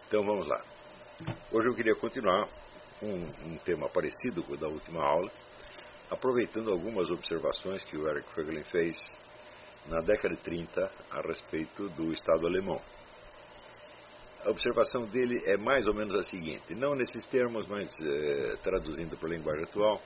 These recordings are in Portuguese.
Então vamos lá. Hoje eu queria continuar um tema parecido com o da última aula, aproveitando algumas observações que o Eric Voegelin fez na década de 30 a respeito do Estado alemão. A observação dele é mais ou menos a seguinte, não nesses termos, mas traduzindo para a linguagem atual.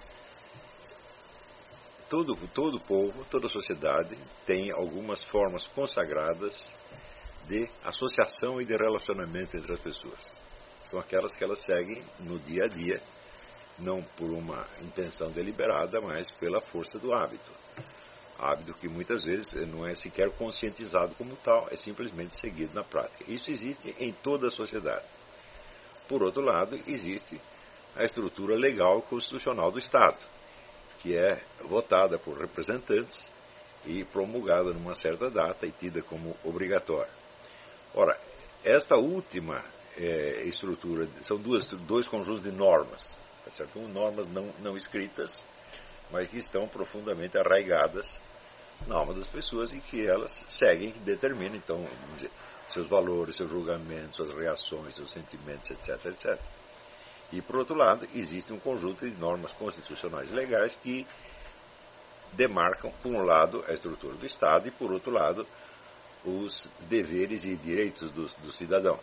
Todo povo, toda sociedade tem algumas formas consagradas de associação e de relacionamento entre as pessoas. São aquelas que elas seguem no dia a dia, não por uma intenção deliberada, mas pela força do hábito. Hábito que muitas vezes não é sequer conscientizado como tal, é simplesmente seguido na prática. Isso existe em toda a sociedade. Por outro lado, existe a estrutura legal e constitucional do Estado, que é votada por representantes e promulgada numa certa data e tida como obrigatória. Ora, esta última estrutura, são dois conjuntos de normas, tá certo? Normas não escritas, mas que estão profundamente arraigadas na alma das pessoas e que elas seguem, determinam, então, vamos dizer, seus valores, seus julgamentos, suas reações, seus sentimentos, etc, etc. E, por outro lado, existe um conjunto de normas constitucionais e legais que demarcam, por um lado, a estrutura do Estado e, por outro lado, os deveres e direitos dos cidadãos.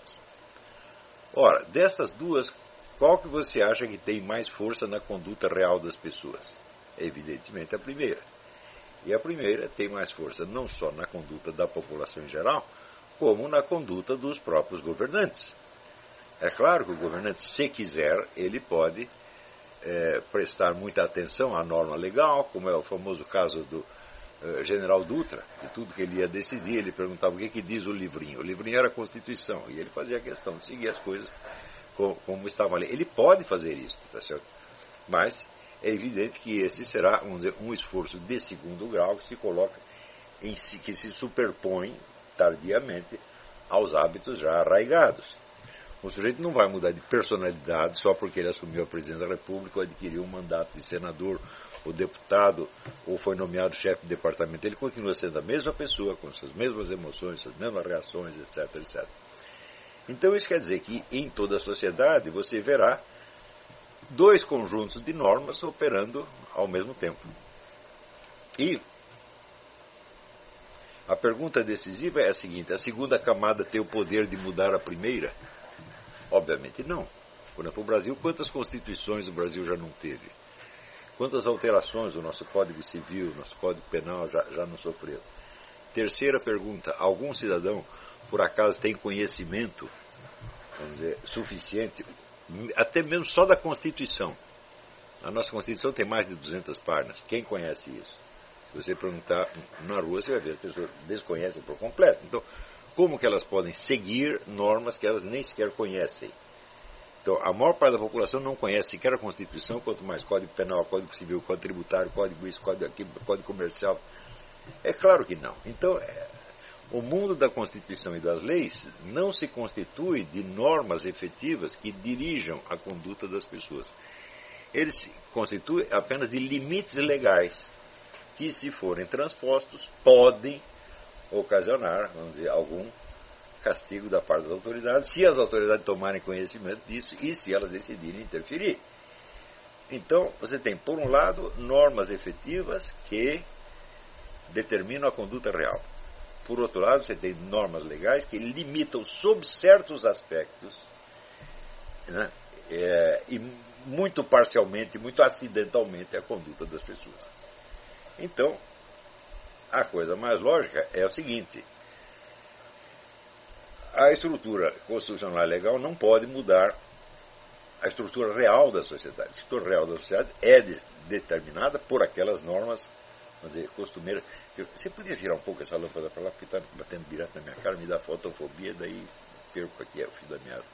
Ora, dessas duas, qual que você acha que tem mais força na conduta real das pessoas? Evidentemente a primeira. E a primeira tem mais força não só na conduta da população em geral, como na conduta dos próprios governantes. É claro que o governante, se quiser, ele pode prestar muita atenção à norma legal, como é o famoso caso do general Dutra, que tudo que ele ia decidir, ele perguntava o que diz o livrinho. O livrinho era a Constituição, e ele fazia a questão de seguir as coisas como estavam ali. Ele pode fazer isso, tá certo? Mas é evidente que esse será, vamos dizer, um esforço de segundo grau que se coloca que se superpõe tardiamente aos hábitos já arraigados. O sujeito não vai mudar de personalidade só porque ele assumiu a presidência da República ou adquiriu um mandato de senador ou deputado ou foi nomeado chefe de departamento. Ele continua sendo a mesma pessoa, com suas mesmas emoções, suas mesmas reações, etc, etc. Então isso quer dizer que em toda a sociedade você verá dois conjuntos de normas operando ao mesmo tempo. E a pergunta decisiva é a seguinte: a segunda camada tem o poder de mudar a primeira? Obviamente não. Por exemplo, o Brasil, quantas constituições o Brasil já não teve? Quantas alterações do nosso Código Civil, nosso Código Penal já não sofreu? Terceira pergunta: algum cidadão, por acaso, tem conhecimento, vamos dizer, suficiente, até mesmo só da Constituição? A nossa Constituição tem mais de 200 páginas. Quem conhece isso? Se você perguntar na rua, você vai ver, as pessoas desconhecem por completo. Então, como que elas podem seguir normas que elas nem sequer conhecem? Então, a maior parte da população não conhece sequer a Constituição, quanto mais Código Penal, Código Civil, Código Tributário, Código isso, Código aquilo, Código Comercial. É claro que não. Então, o mundo da Constituição e das leis não se constitui de normas efetivas que dirijam a conduta das pessoas. Ele se constitui apenas de limites legais que, se forem transpostos, podem ocasionar, vamos dizer, algum castigo da parte das autoridades, se as autoridades tomarem conhecimento disso e se elas decidirem interferir. Então, você tem, por um lado, normas efetivas que determinam a conduta real. Por outro lado, você tem normas legais que limitam, sob certos aspectos, né, e muito parcialmente, muito acidentalmente, a conduta das pessoas. Então, a coisa mais lógica é o seguinte: a estrutura constitucional e legal não pode mudar a estrutura real da sociedade. A estrutura real da sociedade é determinada por aquelas normas, vamos dizer, costumeiras. Você podia virar um pouco essa lâmpada para lá, porque está batendo direto na minha cara, me dá fotofobia, daí perco aqui o fio da meada.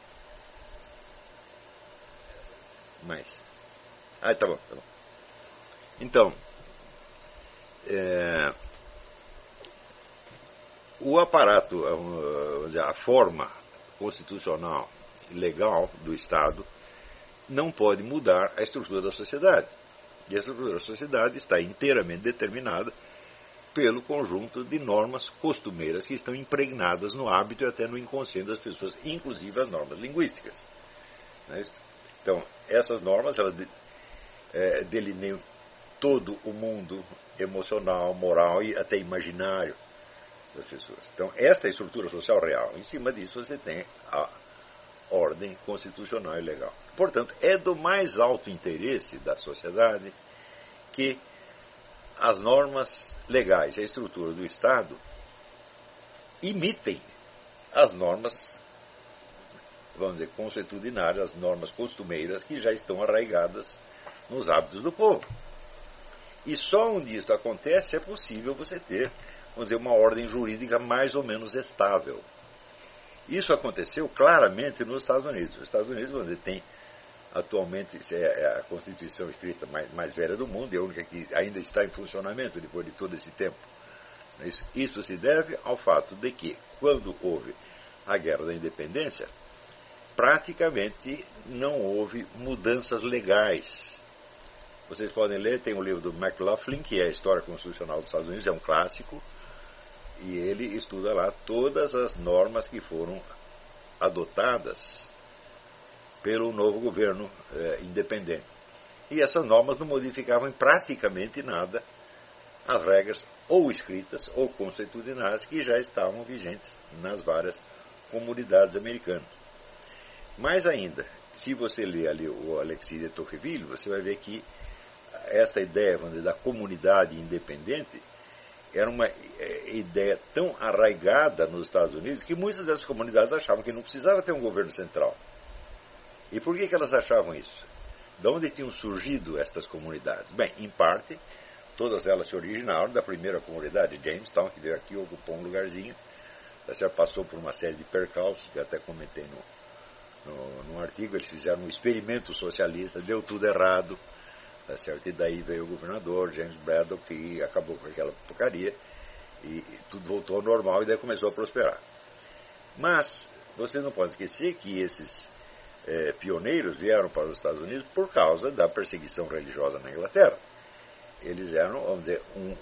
Mas, tá bom. Então, o aparato, a forma constitucional e legal do Estado não pode mudar a estrutura da sociedade. E a estrutura da sociedade está inteiramente determinada pelo conjunto de normas costumeiras que estão impregnadas no hábito e até no inconsciente das pessoas, inclusive as normas linguísticas. Não é isso? Então, essas normas elas delineiam todo o mundo emocional, moral e até imaginário das pessoas. Então, esta é a estrutura social real. Em cima disso, você tem a ordem constitucional e legal. Portanto, é do mais alto interesse da sociedade que as normas legais, a estrutura do Estado, imitem as normas, vamos dizer, consuetudinárias, as normas costumeiras que já estão arraigadas nos hábitos do povo. E só onde isso acontece é possível você ter, vamos dizer, uma ordem jurídica mais ou menos estável. Isso aconteceu claramente nos Estados Unidos. Os Estados Unidos, vamos dizer, tem atualmente é a Constituição escrita mais velha do mundo e a única que ainda está em funcionamento depois de todo esse tempo. Isso se deve ao fato de que, quando houve a Guerra da Independência, praticamente não houve mudanças legais. Vocês podem ler, tem um livro do McLaughlin, que é a História Constitucional dos Estados Unidos, é um clássico, e ele estuda lá todas as normas que foram adotadas pelo novo governo independente. E essas normas não modificavam em praticamente nada as regras ou escritas ou consuetudinárias que já estavam vigentes nas várias comunidades americanas. Mais ainda, se você ler ali o Alexis de Tocqueville, você vai ver que esta ideia, vamos dizer, da comunidade independente era uma ideia tão arraigada nos Estados Unidos que muitas dessas comunidades achavam que não precisava ter um governo central. E por que elas achavam isso? De onde tinham surgido estas comunidades? Bem, em parte, todas elas se originaram da primeira comunidade de Jamestown, que veio aqui, ocupou um lugarzinho. A senhora passou por uma série de percalços, que até comentei num artigo. Eles fizeram um experimento socialista, deu tudo errado. Tá certo? E daí veio o governador, James Braddock, que acabou com aquela porcaria. E tudo voltou ao normal e daí começou a prosperar. Mas, você não pode esquecer que esses pioneiros vieram para os Estados Unidos por causa da perseguição religiosa na Inglaterra. Eles eram, vamos dizer,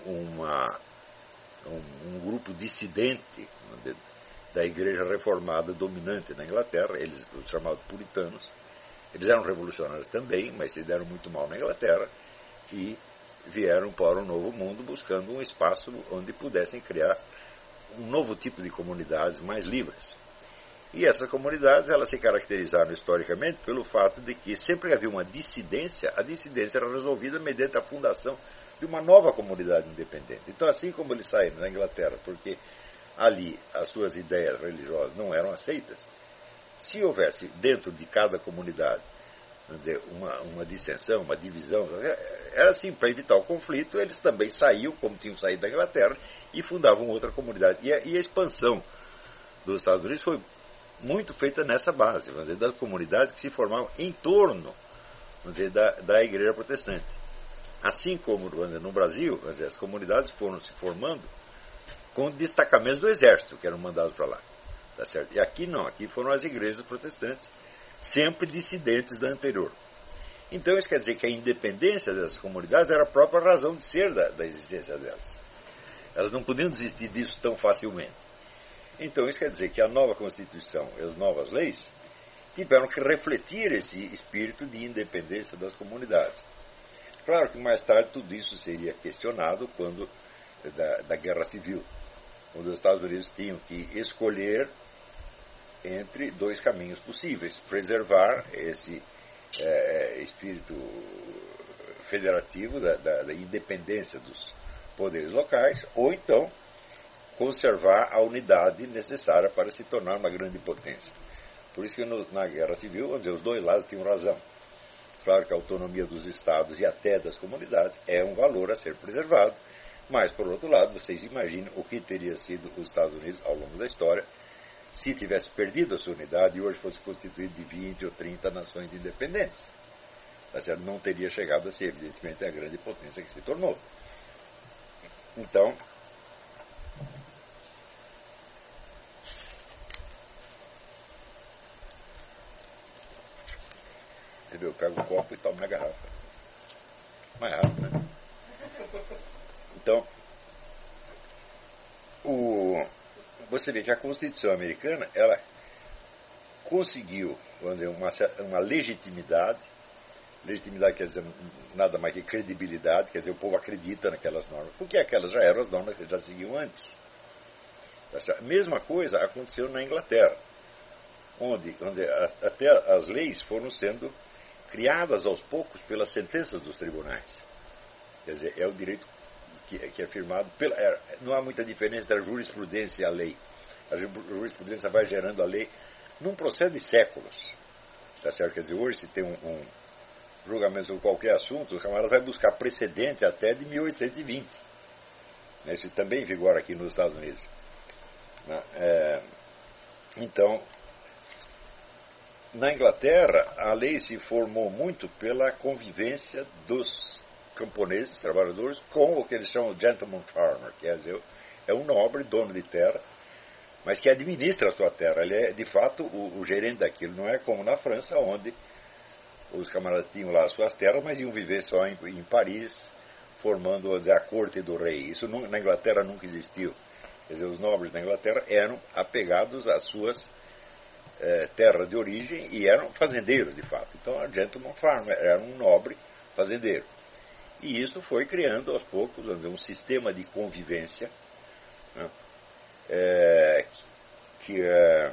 um grupo dissidente da igreja reformada dominante na Inglaterra, eles os chamados puritanos. Eles eram revolucionários também, mas se deram muito mal na Inglaterra e vieram para o Novo Mundo buscando um espaço onde pudessem criar um novo tipo de comunidades mais livres. E essas comunidades elas se caracterizaram historicamente pelo fato de que sempre havia uma dissidência, a dissidência era resolvida mediante a fundação de uma nova comunidade independente. Então, assim como eles saíram da Inglaterra porque ali as suas ideias religiosas não eram aceitas, se houvesse dentro de cada comunidade, vamos dizer, uma dissensão, uma divisão, era assim, para evitar o conflito, eles também saíam, como tinham saído da Inglaterra, e fundavam outra comunidade. E a expansão dos Estados Unidos foi muito feita nessa base, vamos dizer, das comunidades que se formavam em torno, vamos dizer, da igreja protestante. Assim como, vamos dizer, no Brasil, vamos dizer, as comunidades foram se formando com destacamentos do exército que eram mandados para lá. Tá certo? E aqui não, aqui foram as igrejas protestantes, sempre dissidentes da anterior. Então isso quer dizer que a independência dessas comunidades era a própria razão de ser da existência delas. Elas não podiam desistir disso tão facilmente. Então isso quer dizer que a nova Constituição e as novas leis tiveram que refletir esse espírito de independência das comunidades. Claro que mais tarde tudo isso seria questionado quando da Guerra Civil, onde os Estados Unidos tinham que escolher entre dois caminhos possíveis: preservar esse espírito federativo da independência dos poderes locais, ou então conservar a unidade necessária para se tornar uma grande potência. Por isso que na Guerra Civil, vamos dizer, os dois lados tinham razão. Claro que a autonomia dos estados e até das comunidades é um valor a ser preservado, mas, por outro lado, vocês imaginem o que teria sido os Estados Unidos ao longo da história se tivesse perdido a sua unidade e hoje fosse constituído de 20 ou 30 nações independentes. Não teria chegado a ser, evidentemente, a grande potência que se tornou. Então, eu pego o copo e tomo minha garrafa. Mais rápido, né? Então, você vê que a Constituição americana, ela conseguiu, vamos dizer, uma legitimidade. Legitimidade quer dizer nada mais que credibilidade, quer dizer, o povo acredita naquelas normas, porque aquelas já eram as normas que já seguiam antes. A mesma coisa aconteceu na Inglaterra, onde até as leis foram sendo criadas aos poucos pelas sentenças dos tribunais. Quer dizer, é o direito que é firmado. Não há muita diferença entre a jurisprudência e a lei. A jurisprudência vai gerando a lei num processo de séculos. Tá certo? Quer dizer, hoje se tem um julgamento sobre qualquer assunto, o camarada vai buscar precedente até de 1820. Isso também vigora aqui nos Estados Unidos. Então, na Inglaterra, a lei se formou muito pela convivência dos camponeses, trabalhadores, com o que eles chamam de gentleman farmer, quer dizer, é um nobre, dono de terra, mas que administra a sua terra. Ele é, de fato, o gerente daquilo. Não é como na França, onde os camaradas tinham lá as suas terras, mas iam viver só em Paris, formando, vamos dizer, a corte do rei. Isso na Inglaterra nunca existiu. Quer dizer, os nobres da Inglaterra eram apegados às suas terras de origem e eram fazendeiros, de fato. Então, a gentleman farmer era um nobre fazendeiro. E isso foi criando, aos poucos, vamos dizer, um sistema de convivência, né, que é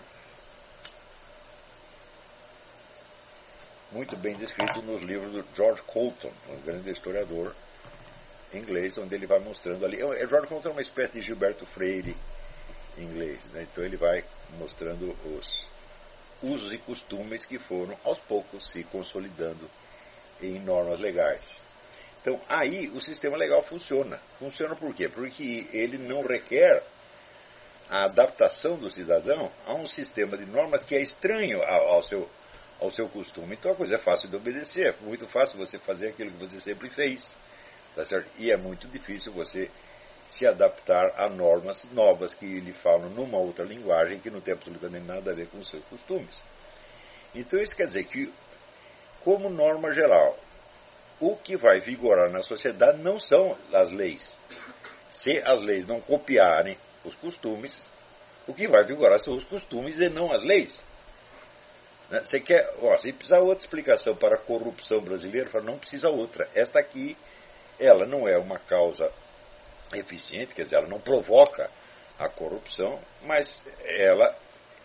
muito bem descrito nos livros do George Colton, um grande historiador inglês, onde ele vai mostrando ali. George Colton é uma espécie de Gilberto Freire inglês, né? Então ele vai mostrando os usos e costumes que foram, aos poucos, se consolidando em normas legais. Então, aí o sistema legal funciona. Funciona por quê? Porque ele não requer a adaptação do cidadão a um sistema de normas que é estranho ao seu costume. Então a coisa é fácil de obedecer, é muito fácil você fazer aquilo que você sempre fez. Tá certo? E é muito difícil você se adaptar a normas novas que lhe falam numa outra linguagem que não tem absolutamente nada a ver com os seus costumes. Então isso quer dizer que, como norma geral, o que vai vigorar na sociedade não são as leis. Se as leis não copiarem os costumes, o que vai vigorar são os costumes e não as leis. Você quer, se precisar outra explicação para a corrupção brasileira, não precisa outra. Esta aqui, ela não é uma causa eficiente, quer dizer, ela não provoca a corrupção, mas ela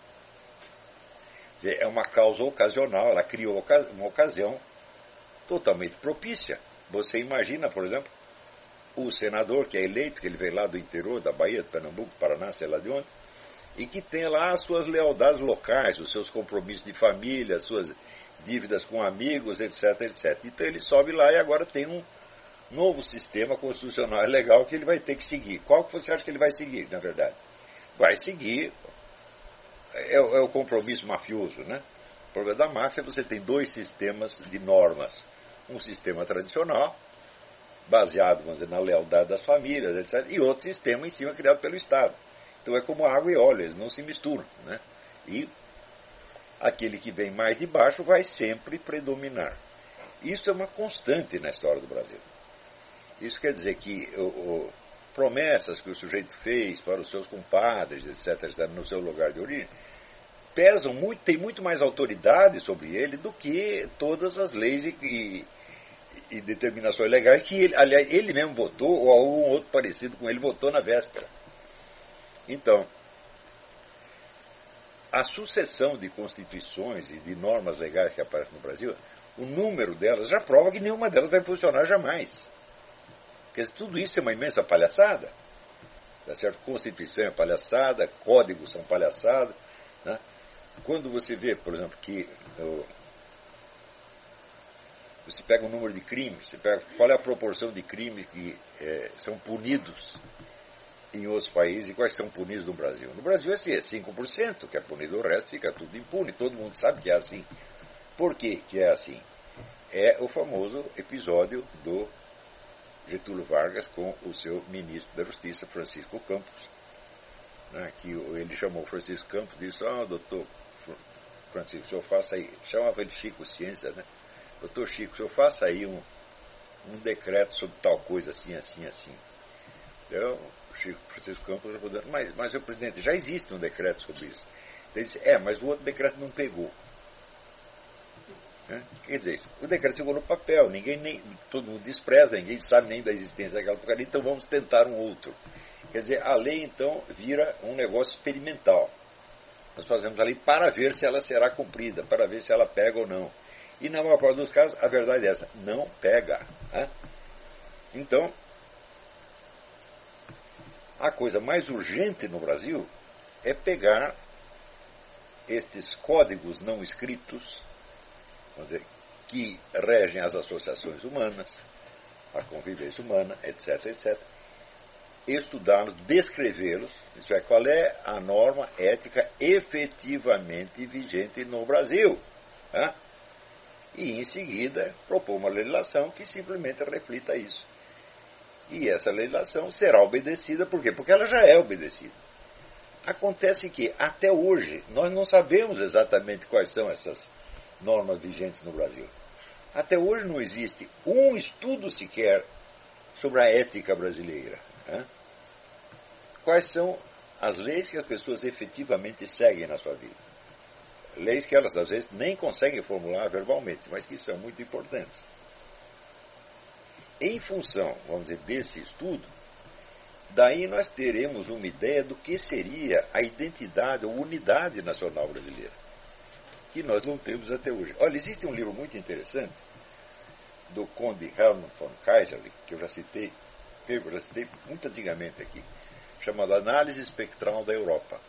é uma causa ocasional, ela criou uma ocasião totalmente propícia. Você imagina, por exemplo, o senador que é eleito, que ele veio lá do interior, da Bahia, de Pernambuco, Paraná, sei lá de onde, e que tem lá as suas lealdades locais, os seus compromissos de família, as suas dívidas com amigos, etc, etc. Então ele sobe lá e agora tem um novo sistema constitucional legal que ele vai ter que seguir. Qual que você acha que ele vai seguir, na verdade? Vai seguir, é o compromisso mafioso, né? O problema da máfia é que você tem dois sistemas de normas. Um sistema tradicional, baseado, vamos dizer, na lealdade das famílias, etc. E outro sistema em cima criado pelo Estado. Então é como água e óleo, eles não se misturam, né? E aquele que vem mais de baixo vai sempre predominar. Isso é uma constante na história do Brasil. Isso quer dizer que promessas que o sujeito fez para os seus compadres, etc., no seu lugar de origem, pesam muito, tem muito mais autoridade sobre ele do que todas as leis e determinações legais que ele, aliás, ele mesmo votou, ou algum outro parecido com ele votou na véspera. Então, a sucessão de constituições e de normas legais que aparecem no Brasil, o número delas já prova que nenhuma delas vai funcionar jamais. Quer dizer, tudo isso é uma imensa palhaçada. Tá certo? Constituição é palhaçada, códigos são palhaçada, né? Quando você vê, por exemplo, que você pega o número de crimes, você pega qual é a proporção de crimes que são punidos em outros países e quais são punidos no Brasil. No Brasil assim, é 5% que é punido, o resto fica tudo impune, todo mundo sabe que é assim. Por que é assim? É o famoso episódio do Getúlio Vargas com o seu ministro da Justiça, Francisco Campos, né, que ele chamou Francisco Campos e disse: doutor Francisco, o senhor faça aí, chamava ele Chico Ciência, né? Doutor Chico, o senhor faça aí um decreto sobre tal coisa assim, assim, assim. Então, Chico Francisco Campos respondendo, mas o presidente, já existe um decreto sobre isso. Ele disse, mas o outro decreto não pegou. Quer dizer, o decreto chegou no papel, todo mundo despreza, ninguém sabe nem da existência daquela porcaria, então vamos tentar um outro. Quer dizer, a lei então vira um negócio experimental. Nós fazemos a lei para ver se ela será cumprida, para ver se ela pega ou não. E na maior parte dos casos, a verdade é essa, não pega. Então, a coisa mais urgente no Brasil é pegar estes códigos não escritos, vamos dizer, que regem as associações humanas, a convivência humana, etc., etc., estudá-los, descrevê-los, isso é, qual é a norma ética efetivamente vigente no Brasil. E, em seguida, propor uma legislação que simplesmente reflita isso. E essa legislação será obedecida, por quê? Porque ela já é obedecida. Acontece que, até hoje, nós não sabemos exatamente quais são essas normas vigentes no Brasil. Até hoje não existe um estudo sequer sobre a ética brasileira. Quais são as leis que as pessoas efetivamente seguem na sua vida? Leis que elas, às vezes, nem conseguem formular verbalmente, mas que são muito importantes. Em função, vamos dizer, desse estudo, daí nós teremos uma ideia do que seria a identidade ou unidade nacional brasileira, que nós não temos até hoje. Olha, existe um livro muito interessante do conde Hermann von Kaiserlich, que eu já citei muito antigamente aqui, chamado Análise Espectral da Europa.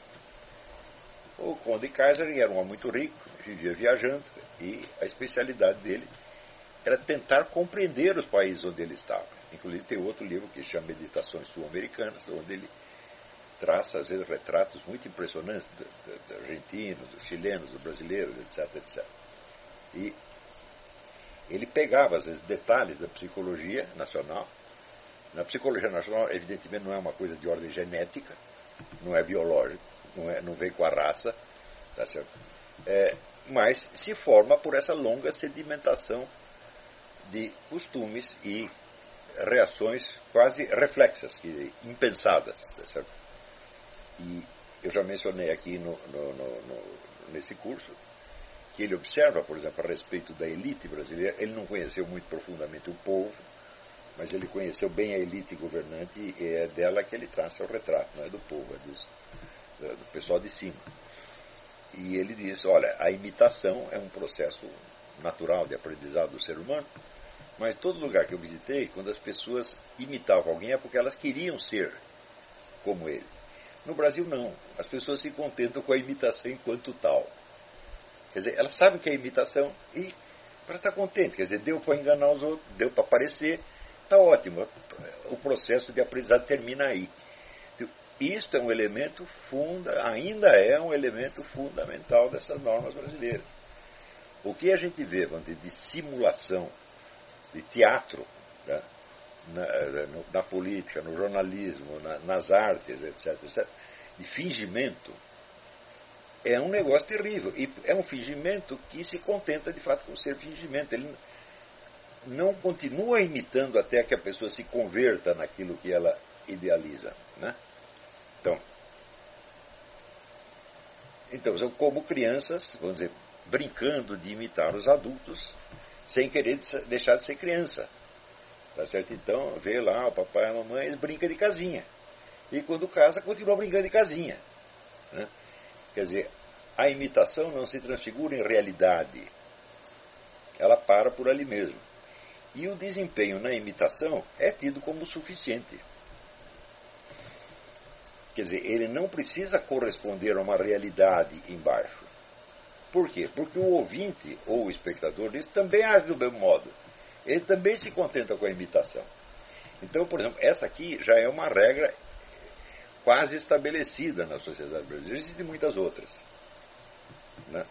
O conde Kaiserlich era um homem muito rico, vivia viajando, e a especialidade dele era tentar compreender os países onde ele estava. Inclusive tem outro livro que chama Meditações Sul-Americanas, onde ele traça, às vezes, retratos muito impressionantes dos argentinos, dos chilenos, dos brasileiros, etc., etc. E ele pegava, às vezes, detalhes da psicologia nacional. Na psicologia nacional, evidentemente, não é uma coisa de ordem genética, não é biológico, não vem com a raça, tá certo? Mas se forma por essa longa sedimentação de costumes e reações quase reflexas, impensadas, tá certo? E eu já mencionei aqui nesse curso que ele observa, por exemplo, a respeito da elite brasileira. Ele não conheceu muito profundamente o povo, mas ele conheceu bem a elite governante, e é dela que ele traça o retrato, não é do povo, é do pessoal de cima. E ele diz, olha, a imitação é um processo natural de aprendizado do ser humano, mas todo lugar que eu visitei, quando as pessoas imitavam alguém, é porque elas queriam ser como ele. No Brasil, não. As pessoas se contentam com a imitação enquanto tal. Quer dizer, elas sabem que é imitação e para estar contente. Quer dizer, deu para enganar os outros, deu para aparecer, está ótimo. O processo de aprendizado termina aí. Isto é um elemento ainda é um elemento fundamental dessas normas brasileiras. O que a gente vê, vamos dizer, de simulação, de teatro, né, na política, no jornalismo, nas artes, etc., etc., de fingimento, é um negócio terrível. E é um fingimento que se contenta, de fato, com ser fingimento. Ele não continua imitando até que a pessoa se converta naquilo que ela idealiza, né? Então, como crianças, vamos dizer, brincando de imitar os adultos, sem querer deixar de ser criança. Tá certo? Então, vê lá o papai e a mamãe, eles brincam de casinha. E quando casa, continua brincando de casinha. Né? Quer dizer, a imitação não se transfigura em realidade. Ela para por ali mesmo. E o desempenho na imitação é tido como suficiente. Quer dizer, ele não precisa corresponder a uma realidade embaixo. Por quê? Porque o ouvinte ou o espectador disso também age do mesmo modo. Ele também se contenta com a imitação. Então, por exemplo, essa aqui já é uma regra quase estabelecida na sociedade brasileira. Existem muitas outras. Né?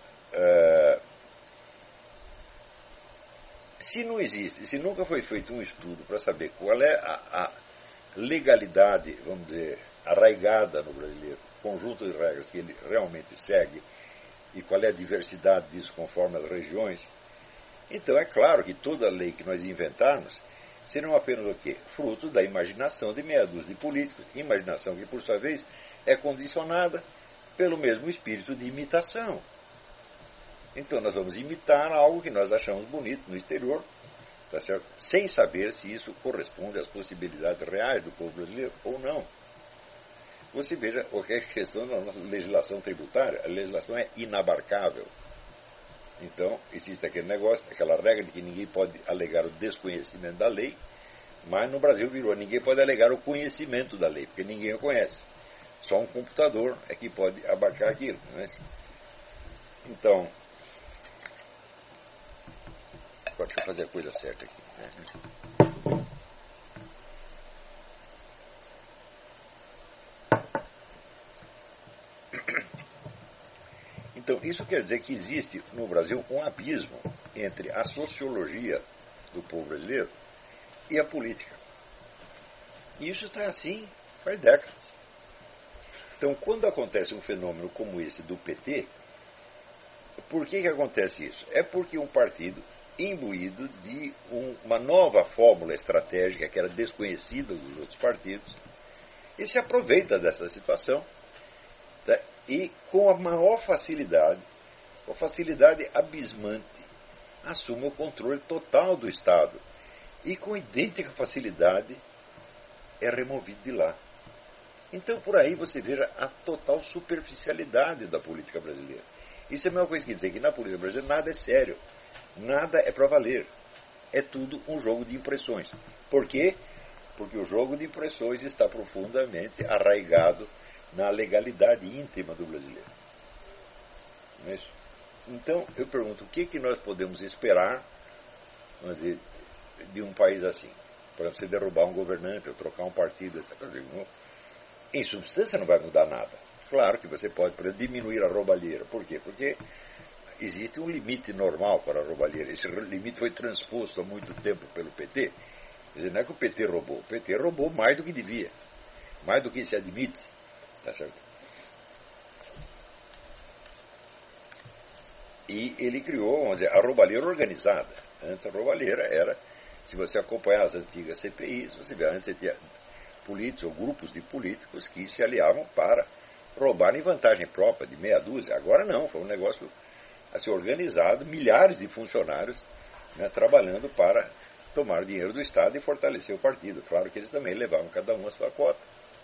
Se não existe, se nunca foi feito um estudo para saber qual é a legalidade, vamos dizer, arraigada no brasileiro, conjunto de regras que ele realmente segue, e qual é a diversidade disso conforme as regiões, então é claro que toda lei que nós inventarmos serão apenas o quê? Fruto da imaginação de meia dúzia de políticos, imaginação que, por sua vez, é condicionada pelo mesmo espírito de imitação. Então nós vamos imitar algo que nós achamos bonito no exterior, tá certo? Sem saber se isso corresponde às possibilidades reais do povo brasileiro ou não. Você veja qualquer questão da nossa legislação tributária, a legislação é inabarcável. Então, existe aquele negócio, aquela regra de que ninguém pode alegar o desconhecimento da lei, mas no Brasil virou, ninguém pode alegar o conhecimento da lei, porque ninguém o conhece. Só um computador é que pode abarcar aquilo. Não é? Então, agora deixa eu fazer a coisa certa aqui. Né? Então, isso quer dizer que existe no Brasil um abismo entre a sociologia do povo brasileiro e a política. E isso está assim faz décadas. Então, quando acontece um fenômeno como esse do PT, por que acontece isso? É porque um partido imbuído de uma nova fórmula estratégica que era desconhecida dos outros partidos, e se aproveita dessa situação, tá? E com a maior facilidade, com a facilidade abismante, assume o controle total do Estado e com idêntica facilidade é removido de lá. Então por aí você veja a total superficialidade da política brasileira. Isso é a mesma coisa que dizer que na política brasileira nada é sério, nada é para valer, é tudo um jogo de impressões. Por quê? Porque o jogo de impressões está profundamente arraigado na legalidade íntima do brasileiro. Não é isso? Então, eu pergunto, o que nós podemos esperar, vamos dizer, de um país assim? Por exemplo, você derrubar um governante ou trocar um partido, essa coisa. Em substância não vai mudar nada. Claro que você pode, por exemplo, diminuir a roubalheira. Por quê? Porque existe um limite normal para a roubalheira. Esse limite foi transposto há muito tempo pelo PT. Quer dizer, não é que o PT roubou. O PT roubou mais do que devia. Mais do que se admite. Tá certo? E ele criou, vamos dizer, a roubalheira organizada. Antes a roubalheira era, se você acompanhar as antigas CPIs, você vê, antes você tinha políticos ou grupos de políticos que se aliavam para roubar em vantagem própria de meia dúzia. Agora não, foi um negócio assim, organizado, milhares de funcionários, né, trabalhando para tomar o dinheiro do Estado e fortalecer o partido. Claro que eles também levavam cada um a sua cota.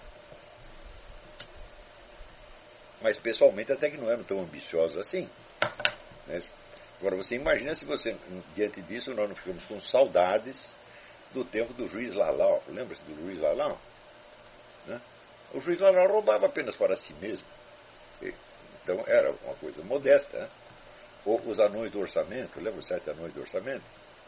Mas pessoalmente até que não eram tão ambiciosos assim. Né? Agora você imagina se você, diante disso, nós não ficamos com saudades do tempo do juiz Lalau. Lembra-se do juiz Lalau? Né? O juiz Lalau roubava apenas para si mesmo. Então era uma coisa modesta. Né? Ou os anões do orçamento, lembra os 7 anões do orçamento?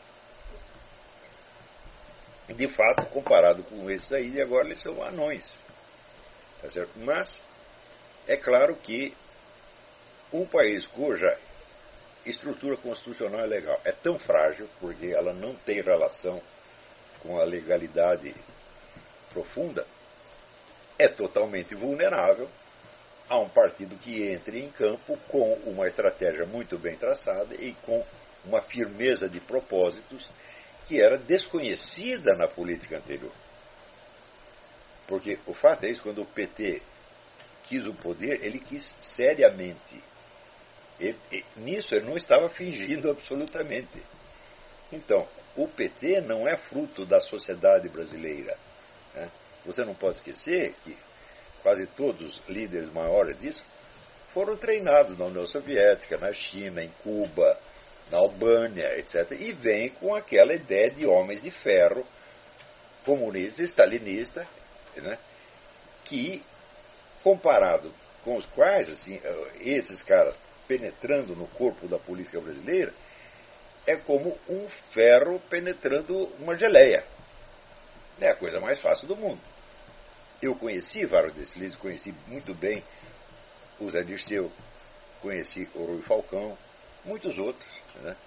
De fato, comparado com esses aí, agora eles são anões. Tá certo? Mas é claro que um país cuja estrutura constitucional é legal é tão frágil, porque ela não tem relação com a legalidade profunda, é totalmente vulnerável a um partido que entre em campo com uma estratégia muito bem traçada e com uma firmeza de propósitos que era desconhecida na política anterior. Porque o fato é isso, quando o PT quis o poder, ele quis seriamente. Nisso ele não estava fingindo absolutamente. Então, o PT não é fruto da sociedade brasileira. Né? Você não pode esquecer que quase todos os líderes maiores disso foram treinados na União Soviética, na China, em Cuba, na Albânia, etc. E vêm com aquela ideia de homens de ferro, comunista, stalinista, né? Que, comparado com os quais, assim, esses caras penetrando no corpo da política brasileira, é como um ferro penetrando uma geleia. É a coisa mais fácil do mundo. Eu conheci vários desses líderes, conheci muito bem o Zé Dirceu, conheci o Rui Falcão, muitos outros. Né?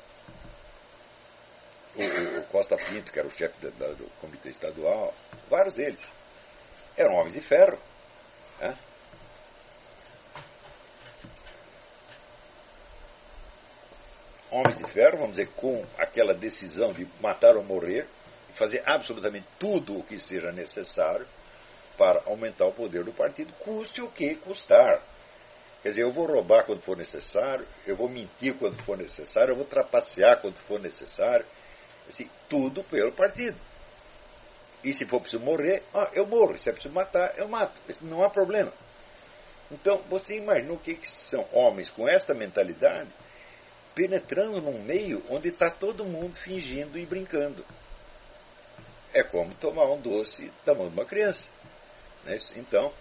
O Costa Pinto, que era o chefe do Comitê Estadual, vários deles. Eram homens de ferro. Né? Homens de ferro, vamos dizer, com aquela decisão de matar ou morrer, fazer absolutamente tudo o que seja necessário para aumentar o poder do partido, custe o que custar. Quer dizer, eu vou roubar quando for necessário, eu vou mentir quando for necessário, eu vou trapacear quando for necessário, assim, tudo pelo partido. E se for preciso morrer, eu morro. Se é preciso matar, eu mato. Não há problema. Então, você imagina o que são homens com esta mentalidade penetrando num meio onde está todo mundo fingindo e brincando. É como tomar um doce da mão de uma criança. Né? Então,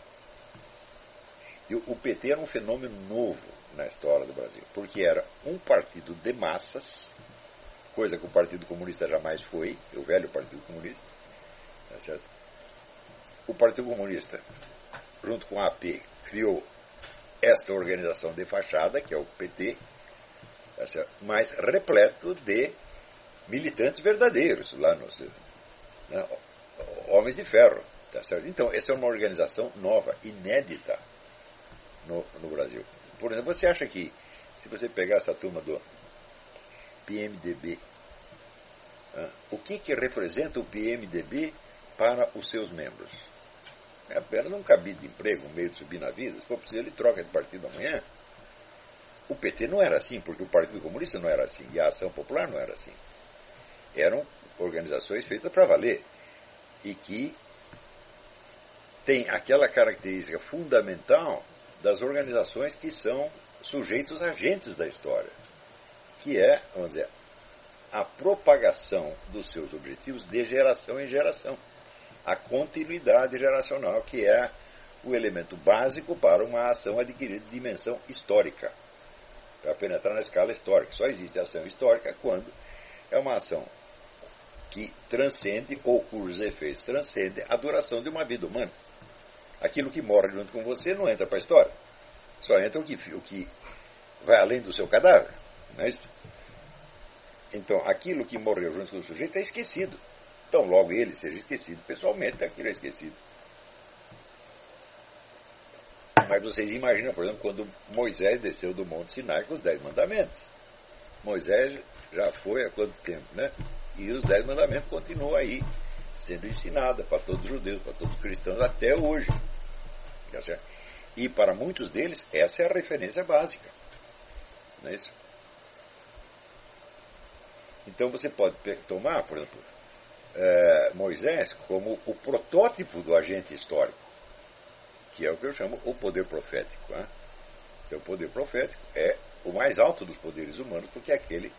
o PT era um fenômeno novo na história do Brasil, porque era um partido de massas, coisa que o Partido Comunista jamais foi, o velho Partido Comunista. Tá certo? O Partido Comunista, junto com a AP, criou esta organização de fachada, que é o PT, tá certo? Mas repleto de militantes verdadeiros, lá né, homens de ferro. Tá certo? Então, essa é uma organização nova, inédita no Brasil. Por exemplo, você acha que, se você pegar essa turma do PMDB, o que representa o PMDB para os seus membros? É apenas um cabide de emprego, um meio de subir na vida. Se for preciso, ele troca de partido amanhã. O PT não era assim, porque o Partido Comunista não era assim, e a Ação Popular não era assim. Eram organizações feitas para valer, e que tem aquela característica fundamental das organizações que são sujeitos agentes da história, que é, vamos dizer, a propagação dos seus objetivos de geração em geração. A continuidade geracional, que é o elemento básico para uma ação adquirir dimensão histórica, para penetrar na escala histórica. Só existe ação histórica quando é uma ação que transcende, ou cujos efeitos transcendem, a duração de uma vida humana. Aquilo que morre junto com você não entra para a história. Só entra o que vai além do seu cadáver. Não é isso? Então, aquilo que morreu junto com o sujeito é esquecido. Então, logo ele seja esquecido pessoalmente, aquilo é esquecido. Mas vocês imaginam, por exemplo, quando Moisés desceu do Monte Sinai com os 10 mandamentos. Moisés já foi há quanto tempo, né? E os 10 mandamentos continuam aí, sendo ensinados para todos os judeus, para todos os cristãos, até hoje. E para muitos deles, essa é a referência básica. Não é isso? Então você pode tomar, por exemplo, Moisés como o protótipo do agente histórico, que é o que eu chamo o poder profético. Né? Então, o poder profético é o mais alto dos poderes humanos, porque é aquele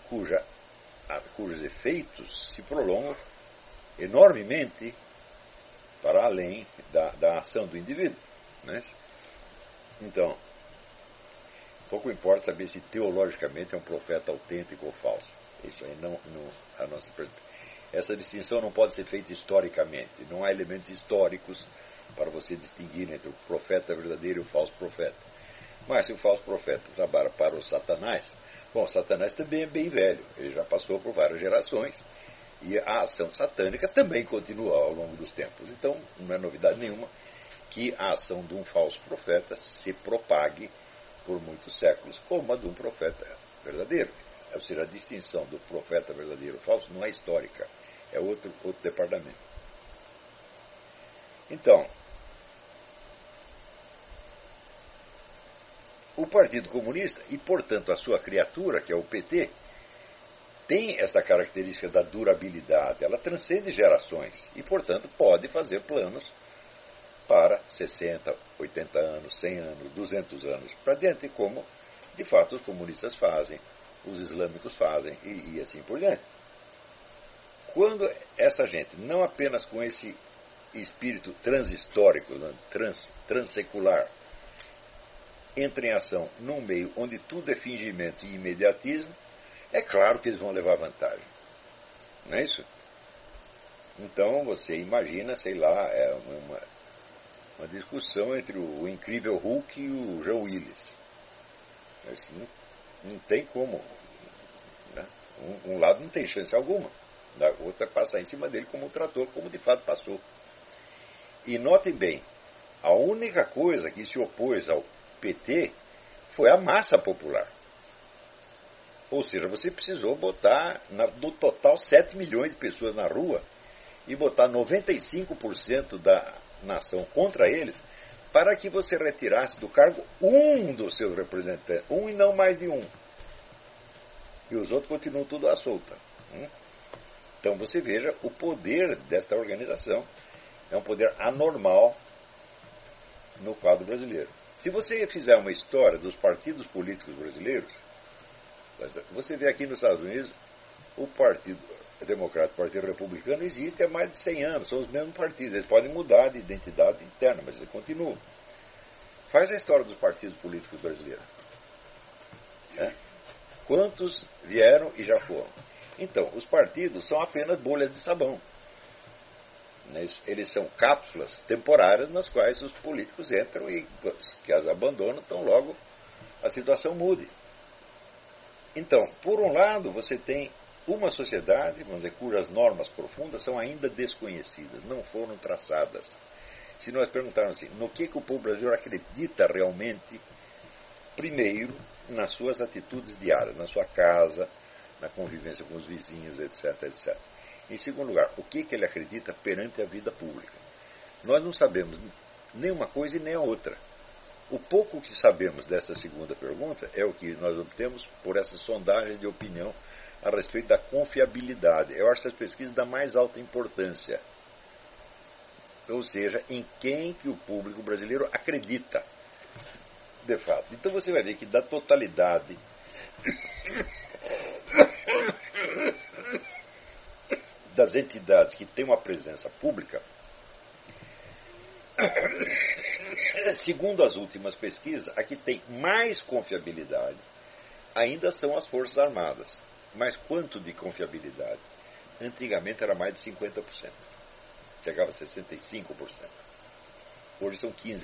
cujos efeitos se prolongam enormemente para além da ação do indivíduo. Né? Então, pouco importa saber se teologicamente é um profeta autêntico ou falso. Isso aí a nossa perspectiva. Essa distinção não pode ser feita historicamente. Não há elementos históricos para você distinguir entre o profeta verdadeiro e o falso profeta. Mas se o falso profeta trabalha para o Satanás, bom, Satanás também é bem velho. Ele já passou por várias gerações e a ação satânica também continua ao longo dos tempos. Então, não é novidade nenhuma que a ação de um falso profeta se propague por muitos séculos, como a de um profeta verdadeiro. Ou seja, a distinção do profeta verdadeiro e falso não é histórica, é outro departamento. Então, o Partido Comunista, e portanto a sua criatura, que é o PT, tem esta característica da durabilidade. Ela transcende gerações e, portanto, pode fazer planos para 60, 80 anos, 100 anos, 200 anos para diante, como de fato os comunistas fazem, os islâmicos fazem e assim por diante. Quando essa gente, não apenas com esse espírito transhistórico, transsecular, entra em ação num meio onde tudo é fingimento e imediatismo, é claro que eles vão levar vantagem. Não é isso? Então você imagina, sei lá, uma discussão entre o incrível Hulk e o Joe Willis. Não tem como. Né? Um lado não tem chance alguma. O outro é passar em cima dele como um trator, como de fato passou. E notem bem, a única coisa que se opôs ao PT foi a massa popular. Ou seja, você precisou botar, no total, 7 milhões de pessoas na rua e botar 95% da nação contra eles para que você retirasse do cargo um dos seus representantes, um e não mais de um. E os outros continuam tudo à solta. Então você veja o poder desta organização. É um poder anormal no quadro brasileiro. Se você fizer uma história dos partidos políticos brasileiros, você vê aqui nos Estados Unidos o Partido Democrata e o Partido Republicano existe há mais de 100 anos, são os mesmos partidos. Eles podem mudar de identidade interna, mas eles continuam. Faz a história dos partidos políticos brasileiros. Quantos vieram e já foram? Então, os partidos são apenas bolhas de sabão. Eles são cápsulas temporárias nas quais os políticos entram e, que as abandonam, tão logo a situação mude. Então, por um lado, você tem uma sociedade, vamos dizer, cujas normas profundas são ainda desconhecidas, não foram traçadas. Se nós perguntarmos assim, no que o povo brasileiro acredita realmente, primeiro, nas suas atitudes diárias, na sua casa, na convivência com os vizinhos, etc, etc. Em segundo lugar, o que ele acredita perante a vida pública? Nós não sabemos nem uma coisa e nem a outra. O pouco que sabemos dessa segunda pergunta é o que nós obtemos por essas sondagens de opinião a respeito da confiabilidade. Eu acho essas pesquisas da mais alta importância. Ou seja, em quem que o público brasileiro acredita, de fato. Então você vai ver que da totalidade das entidades que têm uma presença pública, segundo as últimas pesquisas, a que tem mais confiabilidade ainda são as Forças Armadas. Mas quanto de confiabilidade? Antigamente era mais de 50%. Chegava a 65%. Hoje são 15%.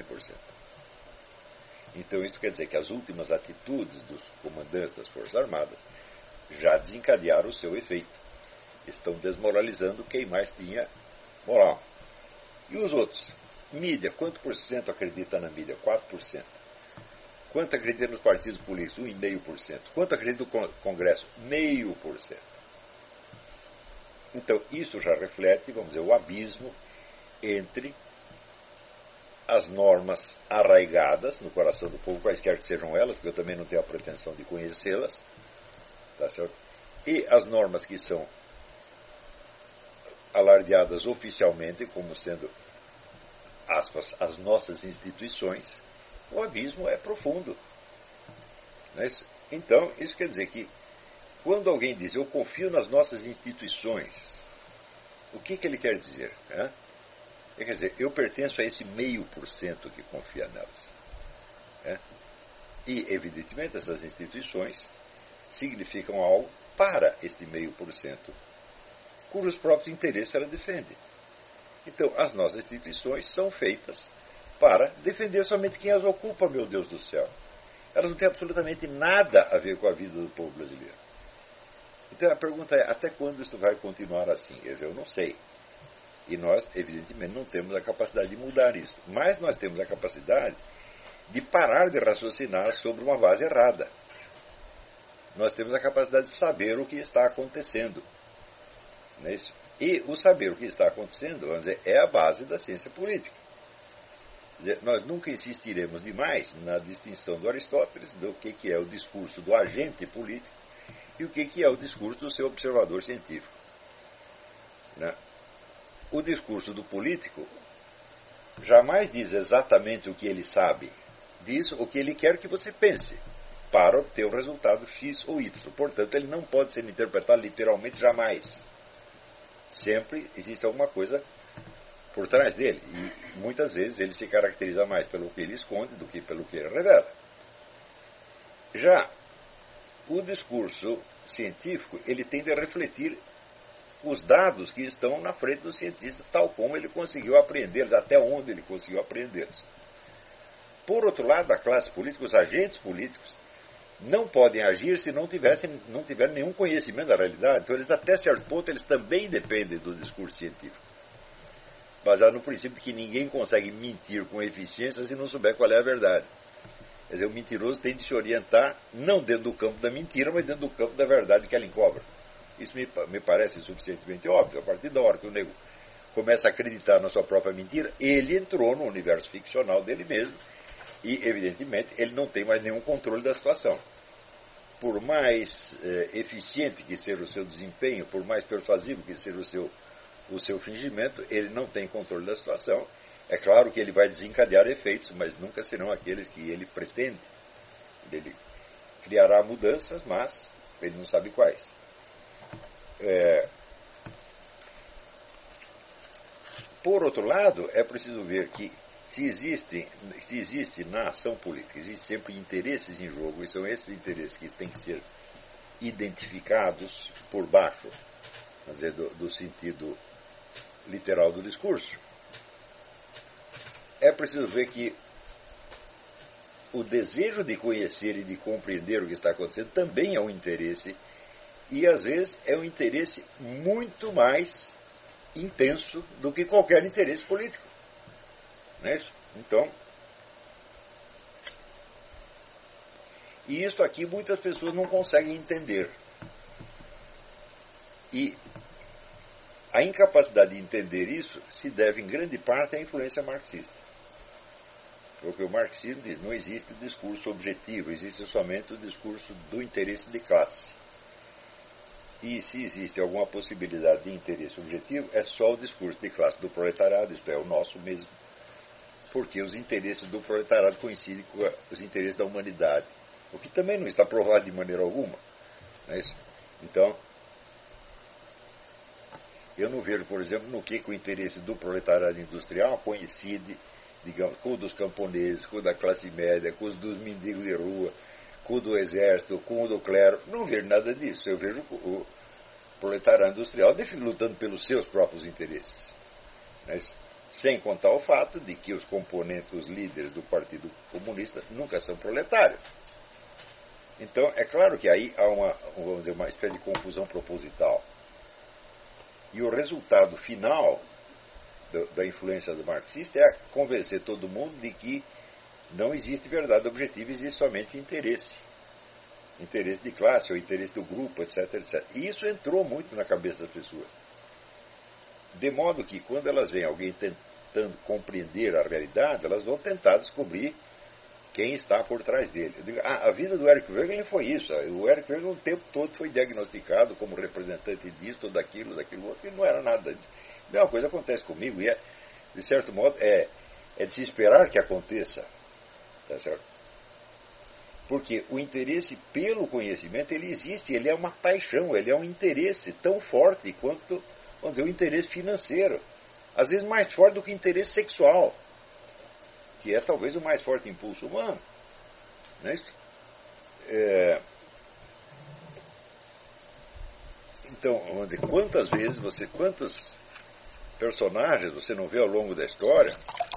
Então isso quer dizer que as últimas atitudes dos comandantes das Forças Armadas já desencadearam o seu efeito. Estão desmoralizando quem mais tinha moral. E os outros? Mídia, quanto por cento acredita na mídia? 4%. Quanto acredita nos partidos políticos? 1,5%. Quanto acredita no Congresso? 0,5%. Então, isso já reflete, vamos dizer, o abismo entre as normas arraigadas no coração do povo, quaisquer que sejam elas, porque eu também não tenho a pretensão de conhecê-las, tá certo? E as normas que são alardeadas oficialmente como sendo, aspas, as nossas instituições, o abismo é profundo. Não é isso? Então, isso quer dizer que quando alguém diz eu confio nas nossas instituições, o que ele quer dizer? Quer dizer, eu pertenço a esse 0,5% que confia nelas. E, evidentemente, essas instituições significam algo para este 0,5%, cujos próprios interesses ela defende. Então, as nossas instituições são feitas para defender somente quem as ocupa, meu Deus do céu. Elas não têm absolutamente nada a ver com a vida do povo brasileiro. Então a pergunta é, até quando isso vai continuar assim? Eu não sei. E nós, evidentemente, não temos a capacidade de mudar isso. Mas nós temos a capacidade de parar de raciocinar sobre uma base errada. Nós temos a capacidade de saber o que está acontecendo. Não é isso? E o saber o que está acontecendo, vamos dizer, é a base da ciência política. Quer dizer, nós nunca insistiremos demais na distinção do Aristóteles do que é o discurso do agente político e o que é o discurso do seu observador científico. Né? O discurso do político jamais diz exatamente o que ele sabe, diz o que ele quer que você pense para obter o resultado X ou Y. Portanto, ele não pode ser interpretado literalmente jamais. Sempre existe alguma coisa por trás dele. E muitas vezes ele se caracteriza mais pelo que ele esconde do que pelo que ele revela. Já o discurso científico, ele tende a refletir os dados que estão na frente do cientista, tal como ele conseguiu apreendê-los, até onde ele conseguiu apreendê-los. Por outro lado, a classe política, os agentes políticos, não podem agir se não tiverem nenhum conhecimento da realidade. Então, eles, até certo ponto, eles também dependem do discurso científico. Baseado no princípio de que ninguém consegue mentir com eficiência se não souber qual é a verdade. Quer dizer, o mentiroso tem de se orientar não dentro do campo da mentira, mas dentro do campo da verdade que ela encobre. Isso me parece suficientemente óbvio. A partir da hora que o nego começa a acreditar na sua própria mentira, ele entrou no universo ficcional dele mesmo e, evidentemente, ele não tem mais nenhum controle da situação. Por mais eficiente que seja o seu desempenho, por mais persuasivo que seja o seu fingimento, ele não tem controle da situação. É claro que ele vai desencadear efeitos, mas nunca serão aqueles que ele pretende. Ele criará mudanças, mas ele não sabe quais. Por outro lado, é preciso ver que se existe na ação política, existem sempre interesses em jogo, e são esses interesses que têm que ser identificados por baixo, quer dizer, do sentido literal do discurso. É preciso ver que o desejo de conhecer e de compreender o que está acontecendo também é um interesse, e às vezes é um interesse muito mais intenso do que qualquer interesse político. Não é isso? Então, e isso aqui muitas pessoas não conseguem entender. E a incapacidade de entender isso se deve em grande parte à influência marxista. Porque o marxismo diz, não existe discurso objetivo, existe somente o discurso do interesse de classe. E se existe alguma possibilidade de interesse objetivo, é só o discurso de classe do proletariado, isto é, o nosso mesmo. Porque os interesses do proletariado coincidem com os interesses da humanidade. O que também não está provado de maneira alguma. Não é isso? Então, eu não vejo, por exemplo, no que o interesse do proletariado industrial coincide, digamos, com o dos camponeses, com o da classe média, com os dos mendigos de rua, com o do exército, com o do clero. Não vejo nada disso. Eu vejo o proletariado industrial lutando pelos seus próprios interesses. Não é isso? Sem contar o fato de que os componentes, os líderes do Partido Comunista nunca são proletários. Então, é claro que aí há vamos dizer, uma espécie de confusão proposital. E o resultado final da influência do marxista é convencer todo mundo de que não existe verdade objetiva, existe somente interesse. Interesse de classe, ou interesse do grupo, etc, etc. E isso entrou muito na cabeça das pessoas. De modo que, quando elas veem alguém tentando compreender a realidade, elas vão tentar descobrir quem está por trás dele. Eu digo, a vida do Eric Wegener foi isso. O Eric Wegener, o tempo todo, foi diagnosticado como representante disso, ou daquilo outro, e não era nada disso. A mesma coisa acontece comigo, e de certo modo, é de se esperar que aconteça. Tá certo? Porque o interesse pelo conhecimento, ele existe, ele é uma paixão, ele é um interesse tão forte quanto, vamos dizer, o interesse financeiro. Às vezes mais forte do que o interesse sexual, que é talvez o mais forte impulso humano. Não é isso? Então, vamos dizer, quantas quantos personagens você não vê ao longo da história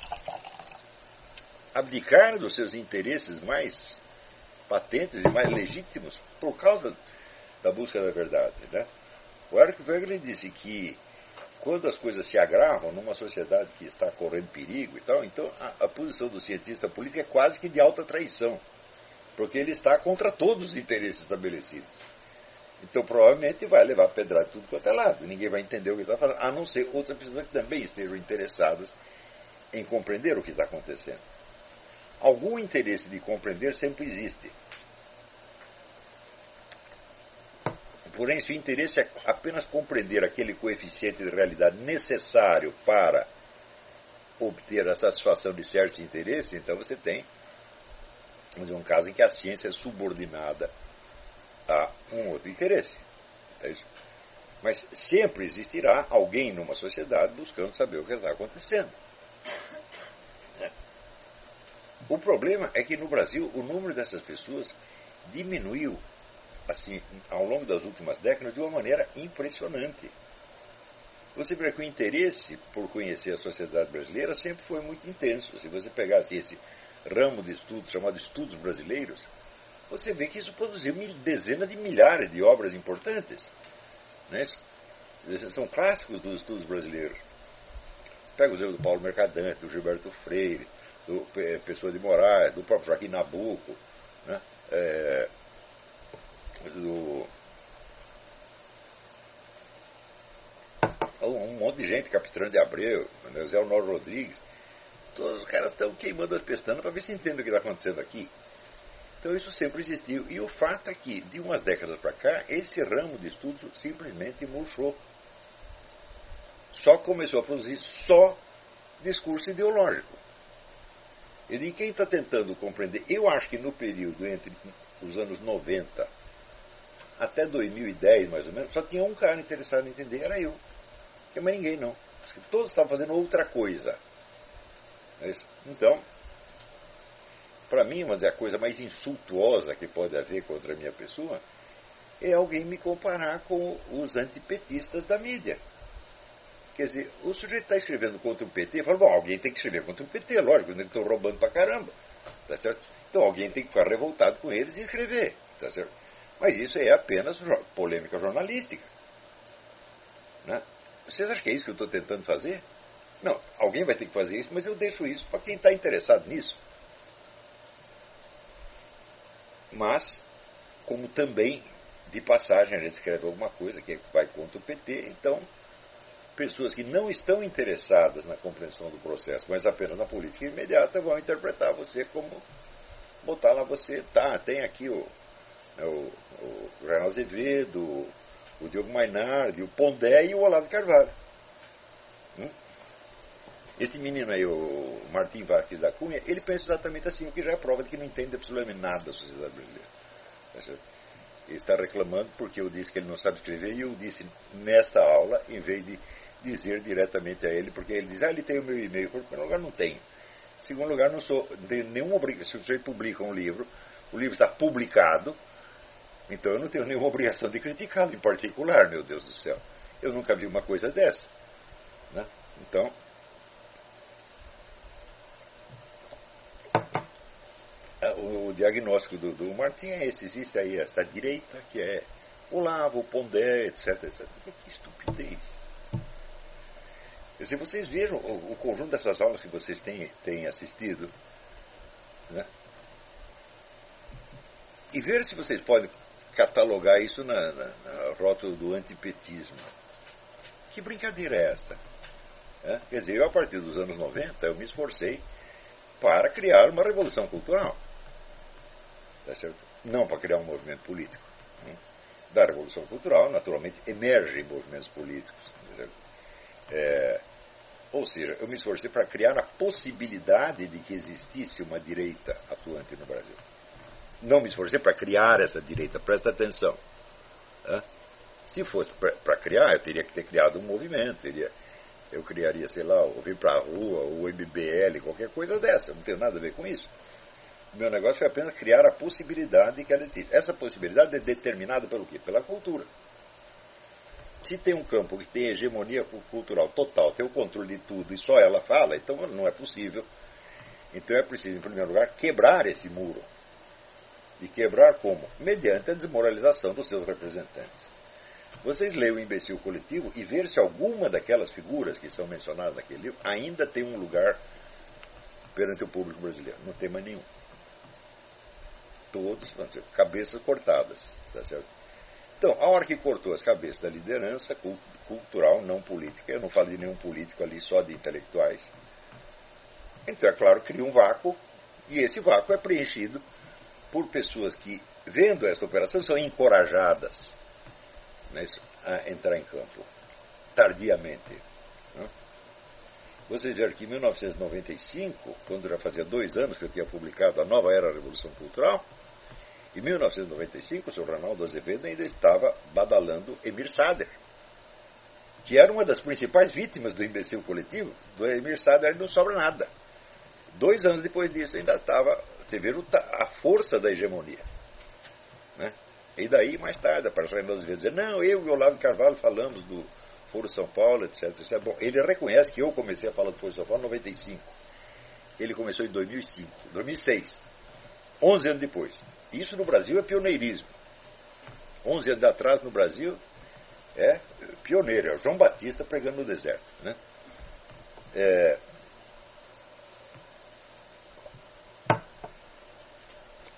abdicar dos seus interesses mais patentes e mais legítimos por causa da busca da verdade, né? O Eric Wegener disse que quando as coisas se agravam numa sociedade que está correndo perigo e tal, então a posição do cientista político é quase que de alta traição, porque ele está contra todos os interesses estabelecidos. Então provavelmente vai levar pedrada de tudo quanto é lado, ninguém vai entender o que está falando, a não ser outras pessoas que também estejam interessadas em compreender o que está acontecendo. Algum interesse de compreender sempre existe. Porém, se o interesse é apenas compreender aquele coeficiente de realidade necessário para obter a satisfação de certos interesses, então você tem, vamos dizer, um caso em que a ciência é subordinada a um outro interesse. É isso? Mas sempre existirá alguém numa sociedade buscando saber o que está acontecendo. O problema é que no Brasil o número dessas pessoas diminuiu assim, ao longo das últimas décadas de uma maneira impressionante. Você vê que o interesse por conhecer a sociedade brasileira sempre foi muito intenso. Se você pegasse esse ramo de estudos chamado Estudos Brasileiros, você vê que isso produziu dezenas de milhares de obras importantes. Não é isso? Esses são clássicos dos estudos brasileiros. Pega os livros do Paulo Mercadante, do Gilberto Freire, do Pessoa de Moraes, do próprio Joaquim Nabuco, né? Um monte de gente, Capistrano de Abreu, né? Zé Honório Rodrigues, todos os caras estão queimando as pestanas para ver se entendem o que está acontecendo aqui. Então isso sempre existiu. E o fato é que, de umas décadas para cá, esse ramo de estudo simplesmente murchou. Só começou a produzir só discurso ideológico. E de quem está tentando compreender, eu acho que no período entre os anos 90 até 2010, mais ou menos, só tinha um cara interessado em entender, era eu. Não tinha mais ninguém, não. Todos estavam fazendo outra coisa. Então, para mim, vamos dizer, a coisa mais insultuosa que pode haver contra a minha pessoa é alguém me comparar com os antipetistas da mídia. Quer dizer, o sujeito está escrevendo contra o PT, fala, bom, alguém tem que escrever contra o PT, lógico, eles estão roubando pra caramba, tá certo? Então alguém tem que ficar revoltado com eles e escrever, tá certo? Mas isso é apenas polêmica jornalística, né? Vocês acham que é isso que eu estou tentando fazer? Não, alguém vai ter que fazer isso, mas eu deixo isso para quem está interessado nisso. Mas, como também, de passagem, a gente escreve alguma coisa que vai contra o PT, então, pessoas que não estão interessadas na compreensão do processo, mas apenas na política imediata, vão interpretar você como botar lá você, tá, tem aqui o Reinaldo Azevedo, o Diogo Mainardi, o Pondé e o Olavo de Carvalho. Esse menino aí, o Martim Vasquez da Cunha, ele pensa exatamente assim, o que já é prova de que não entende absolutamente nada da sociedade brasileira. Ele está reclamando porque eu disse que ele não sabe escrever e eu disse nesta aula, em vez de dizer diretamente a ele, porque ele diz, ele tem o meu e-mail. Em primeiro lugar, não tenho. Em segundo lugar, não tenho nenhuma obrigação. Se você publica um livro, o livro está publicado, então eu não tenho nenhuma obrigação de criticá-lo em particular, meu Deus do céu. Eu nunca vi uma coisa dessa, né? Então, o diagnóstico do Martim é esse. Existe aí esta direita, que é Olavo, Pondé, etc, etc. Que estupidez. Se vocês vejam o conjunto dessas aulas que vocês têm assistido, né? E ver se vocês podem catalogar isso na rótula do antipetismo. Que brincadeira é essa? Quer dizer, eu, a partir dos anos 90, eu me esforcei para criar uma revolução cultural. Tá certo? Não para criar um movimento político. Da revolução cultural, naturalmente, emergem movimentos políticos. Tá certo? Ou seja, eu me esforcei para criar a possibilidade de que existisse uma direita atuante no Brasil. Não me esforcei para criar essa direita, presta atenção. Se fosse para criar, eu teria que ter criado um movimento, eu criaria, sei lá, o Vir para a Rua, o MBL, qualquer coisa dessa, não tem nada a ver com isso. O meu negócio foi apenas criar a possibilidade que ela existe. Essa possibilidade é determinada pelo quê? Pela cultura. Se tem um campo que tem hegemonia cultural total, tem o controle de tudo e só ela fala, então não é possível. Então é preciso, em primeiro lugar, quebrar esse muro. E quebrar como? Mediante a desmoralização dos seus representantes. Vocês leem o Imbecil Coletivo e ver se alguma daquelas figuras que são mencionadas naquele livro ainda tem um lugar perante o público brasileiro. Não tem mais nenhum. Todos, vamos dizer, cabeças cortadas. Tá certo? Então, a hora que cortou as cabeças da liderança cultural, não política, eu não falo de nenhum político ali, só de intelectuais. Então, é claro, cria um vácuo, e esse vácuo é preenchido por pessoas que, vendo esta operação, são encorajadas, né, a entrar em campo, tardiamente. Né? Vocês viram que em 1995, quando já fazia 2 anos que eu tinha publicado A Nova Era da Revolução Cultural, em 1995, o senhor Reinaldo Azevedo ainda estava badalando Emir Sader, que era uma das principais vítimas do Imbecil Coletivo. Do Emir Sader não sobra nada. 2 anos depois disso ainda estava, você vê a força da hegemonia. Né? E daí, mais tarde, aparece o Reinaldo Azevedo dizer, não, eu e o Olavo de Carvalho falamos do Foro São Paulo, etc. Bom, ele reconhece que eu comecei a falar do Foro São Paulo em 95. Ele começou em 2006. 11 anos depois. Isso no Brasil é pioneirismo. 11 anos atrás no Brasil é pioneiro, é o João Batista pregando no deserto. Né?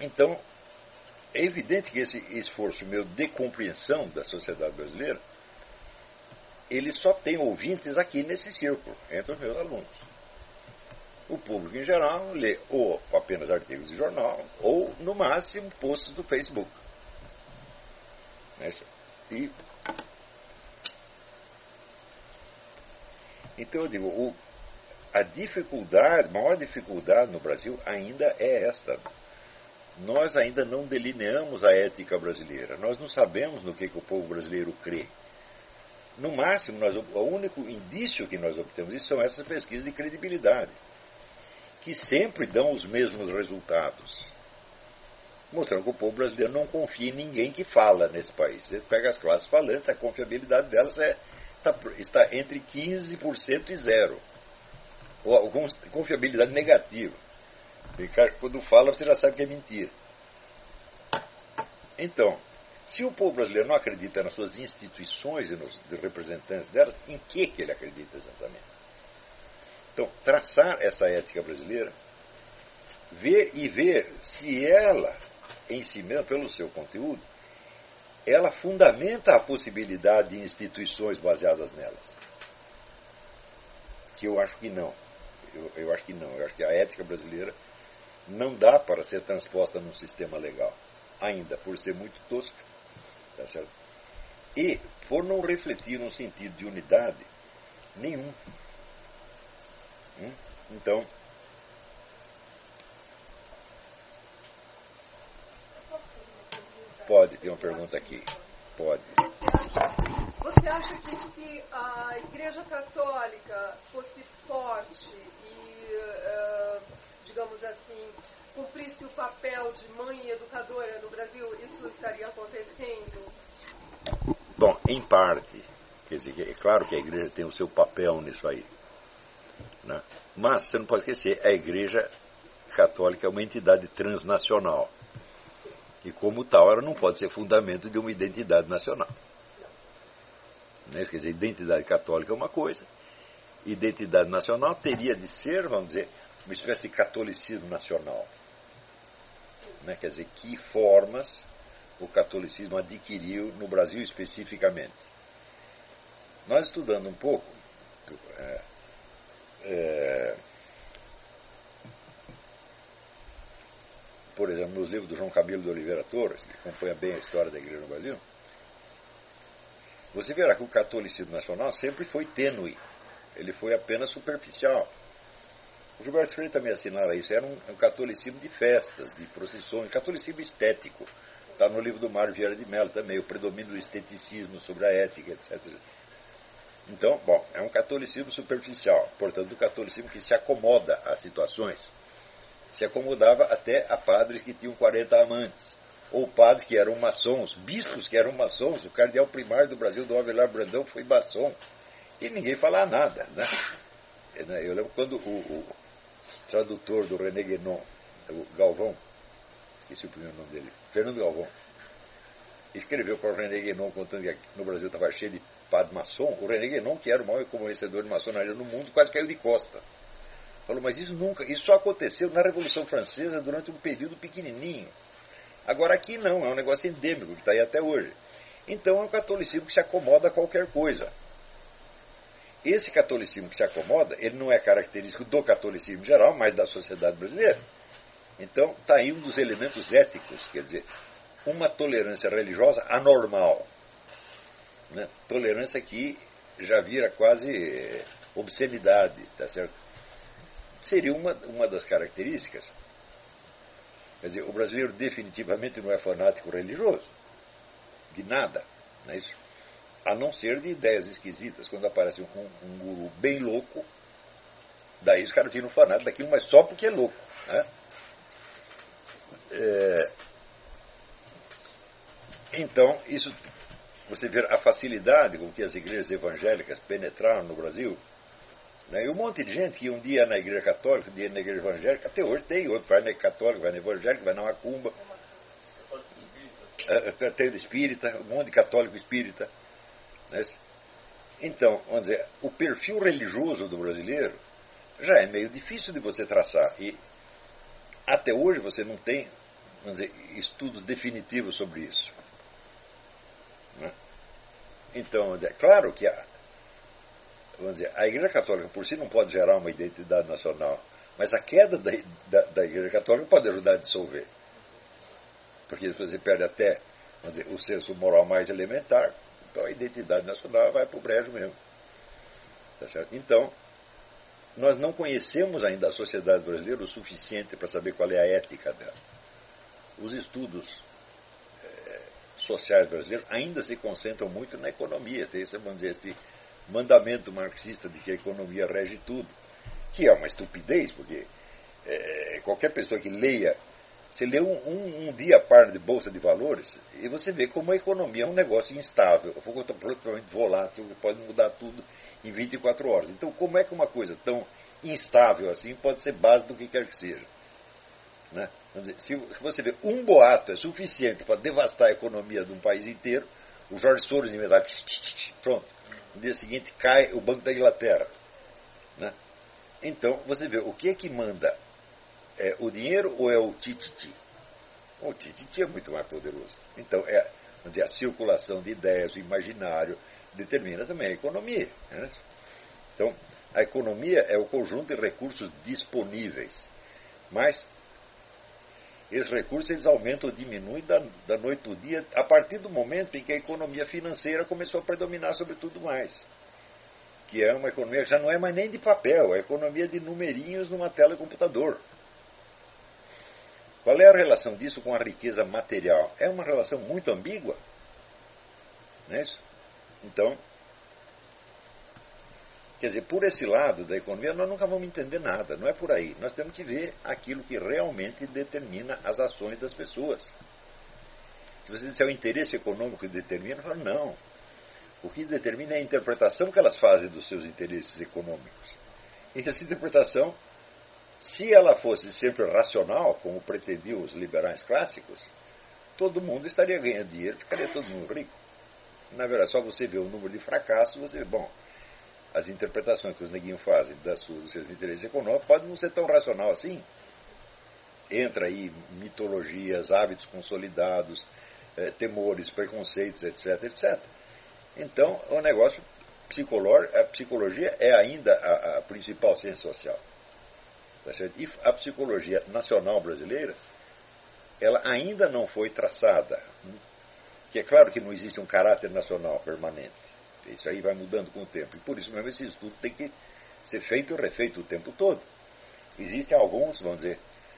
Então, é evidente que esse esforço meu de compreensão da sociedade brasileira, ele só tem ouvintes aqui nesse círculo, entre os meus alunos. O público em geral lê ou apenas artigos de jornal, ou, no máximo, posts do Facebook. E, então, eu digo, a maior dificuldade no Brasil ainda é esta. Nós ainda não delineamos a ética brasileira. Nós não sabemos no que o povo brasileiro crê. No máximo, o único indício que nós obtemos disso são essas pesquisas de credibilidade, que sempre dão os mesmos resultados, mostrando que o povo brasileiro não confia em ninguém que fala nesse país. Você pega as classes falantes, a confiabilidade delas está entre 15% e zero. Ou confiabilidade negativa. Quando fala, você já sabe que é mentira. Então, se o povo brasileiro não acredita nas suas instituições e nos representantes delas, em que ele acredita exatamente? Então, traçar essa ética brasileira, ver se ela, em si mesma, pelo seu conteúdo, ela fundamenta a possibilidade de instituições baseadas nelas. Que eu acho que não. Eu acho que não. Eu acho que a ética brasileira não dá para ser transposta num sistema legal, ainda, por ser muito tosca. Tá certo? E por não refletir num sentido de unidade nenhum. Então, pode ter uma pergunta aqui. Pode. Você acha que se a Igreja Católica fosse forte e, digamos assim, cumprisse o papel de mãe educadora no Brasil, isso estaria acontecendo? Bom, em parte. Quer dizer, é claro que a Igreja tem o seu papel nisso aí. Né? Mas você não pode esquecer, a Igreja Católica é uma entidade transnacional. E como tal, ela não pode ser fundamento de uma identidade nacional. Né? Quer dizer, identidade católica é uma coisa, identidade nacional teria de ser, vamos dizer, uma espécie de catolicismo nacional. Né? Quer dizer, que formas o catolicismo adquiriu no Brasil especificamente. Nós estudando um pouco, por exemplo, nos livros do João Camilo de Oliveira Torres, que acompanha bem a história da Igreja no Brasil, você verá que o catolicismo nacional sempre foi tênue, ele foi apenas superficial. O Gilberto Freire também assinala isso, era um catolicismo de festas, de procissões, catolicismo estético. Está no livro do Mário Vieira de Mello também, o predomínio do esteticismo sobre a ética, etc. Então, bom, é um catolicismo superficial, portanto, um catolicismo que se acomoda às situações. Se acomodava até a padres que tinham 40 amantes, ou padres que eram maçons, bispos que eram maçons. O cardeal primário do Brasil, Dom Avelar Brandão, foi maçom, e ninguém falava nada, né? Eu lembro quando o tradutor do René Guénon, o Galvão, esqueci o primeiro nome dele, Fernando Galvão, escreveu para o René Guénon contando que no Brasil estava cheio de padre maçom. O René Guénon, que era o maior conhecedor de maçonaria no mundo, quase caiu de costa. Falou, mas isso só aconteceu na Revolução Francesa durante um período pequenininho. Agora aqui não, é um negócio endêmico que está aí até hoje. Então é um catolicismo que se acomoda a qualquer coisa. Esse catolicismo que se acomoda, ele não é característico do catolicismo geral, mas da sociedade brasileira. Então está aí um dos elementos éticos, quer dizer, uma tolerância religiosa anormal. Né? Tolerância que já vira quase obscenidade, tá certo? Seria uma das características. Quer dizer, o brasileiro definitivamente não é fanático religioso. De nada. Não é isso? A não ser de ideias esquisitas. Quando aparece um guru bem louco, daí os caras viram fanático daquilo, mas só porque é louco. Né? Então, isso, você vê a facilidade com que as igrejas evangélicas penetraram no Brasil. Né? E um monte de gente que um dia na igreja católica, um dia na igreja evangélica, até hoje tem, outro vai na católica, vai na evangélica, vai na macumba, tem o espírita, um monte de católico espírita. Né? Então, vamos dizer, o perfil religioso do brasileiro já é meio difícil de você traçar. E até hoje você não tem vamos dizer, estudos definitivos sobre isso. Né? Então, é claro que vamos dizer, a Igreja Católica por si não pode gerar uma identidade nacional, mas a queda da Igreja Católica pode ajudar a dissolver. Porque você perde até, vamos dizer, o senso moral mais elementar, então a identidade nacional vai para o brejo mesmo. Tá certo? Então, nós não conhecemos ainda a sociedade brasileira o suficiente para saber qual é a ética dela. Os estudos sociais brasileiros ainda se concentram muito na economia. Tem esse, vamos dizer, esse mandamento marxista de que a economia rege tudo, que é uma estupidez, porque qualquer pessoa que leia, você lê um dia a par de Bolsa de Valores e você vê como a economia é um negócio instável, totalmente volátil, que pode mudar tudo em 24 horas. Então, como é que uma coisa tão instável assim pode ser base do que quer que seja? Né? Vamos dizer, se você vê um boato é suficiente para devastar a economia de um país inteiro, o George Soros inventar, pronto, no dia seguinte cai o Banco da Inglaterra. Né? Então, você vê, o que é que manda? É o dinheiro ou é o tititi? O tititi é muito mais poderoso. Então, vamos dizer, a circulação de ideias, o imaginário, determina também a economia. Né? Então, a economia é o conjunto de recursos disponíveis. Mas esses recursos eles aumentam ou diminuem da noite para o dia a partir do momento em que a economia financeira começou a predominar sobre tudo mais. Que é uma economia que já não é mais nem de papel, é a economia de numerinhos numa tela de computador. Qual é a relação disso com a riqueza material? É uma relação muito ambígua. Não é isso? Então, quer dizer, por esse lado da economia nós nunca vamos entender nada, não é por aí. Nós temos que ver aquilo que realmente determina as ações das pessoas. Se você disser o interesse econômico que determina, eu falo, não. O que determina é a interpretação que elas fazem dos seus interesses econômicos. E essa interpretação, se ela fosse sempre racional, como pretendiam os liberais clássicos, todo mundo estaria ganhando dinheiro, ficaria todo mundo rico. Na verdade, só você vê o número de fracassos, você vê, bom, as interpretações que os neguinhos fazem dos seus interesses econômicos podem não ser tão racional assim. Entra aí mitologias, hábitos consolidados, temores, preconceitos, etc, etc. Então, o negócio a psicologia é ainda a principal ciência social. Tá certo? E a psicologia nacional brasileira, ela ainda não foi traçada. Que é claro que não existe um caráter nacional permanente. Isso aí vai mudando com o tempo. E por isso mesmo esse estudo tem que ser feito e refeito o tempo todo. Existem alguns, vamos dizer,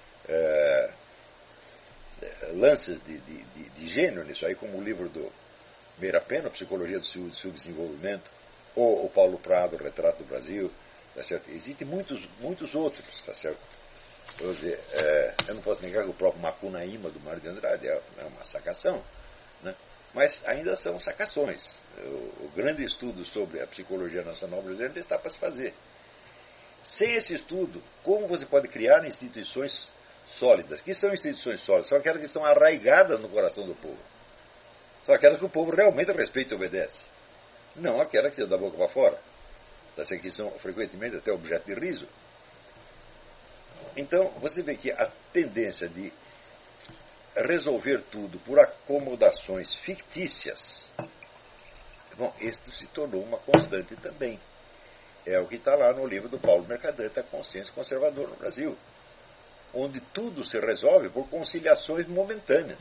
lances de gênio nisso aí, como o livro do Meira Pena, Psicologia do Subdesenvolvimento, ou o Paulo Prado, Retrato do Brasil. Tá certo? Existem muitos outros. Tá certo? Vamos dizer, eu não posso negar que o próprio Macunaíma, do Mário de Andrade, é uma sacação. Né? Mas ainda são sacações. O grande estudo sobre a psicologia nacional brasileira ainda está para se fazer. Sem esse estudo, como você pode criar instituições sólidas? Que são instituições sólidas? São aquelas que estão arraigadas no coração do povo. São aquelas que o povo realmente respeita e obedece. Não aquelas que se dão da boca para fora. Que são frequentemente até objeto de riso. Então, você vê que a tendência de resolver tudo por acomodações fictícias, bom, isto se tornou uma constante também. É o que está lá no livro do Paulo Mercadante, A Consciência Conservadora no Brasil, onde tudo se resolve por conciliações momentâneas.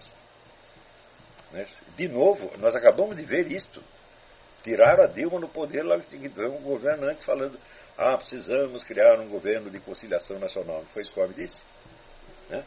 De novo, nós acabamos de ver isto. Tiraram a Dilma no poder, logo em seguida, um governante falando, precisamos criar um governo de conciliação nacional. Não foi isso que o homem disse? Né?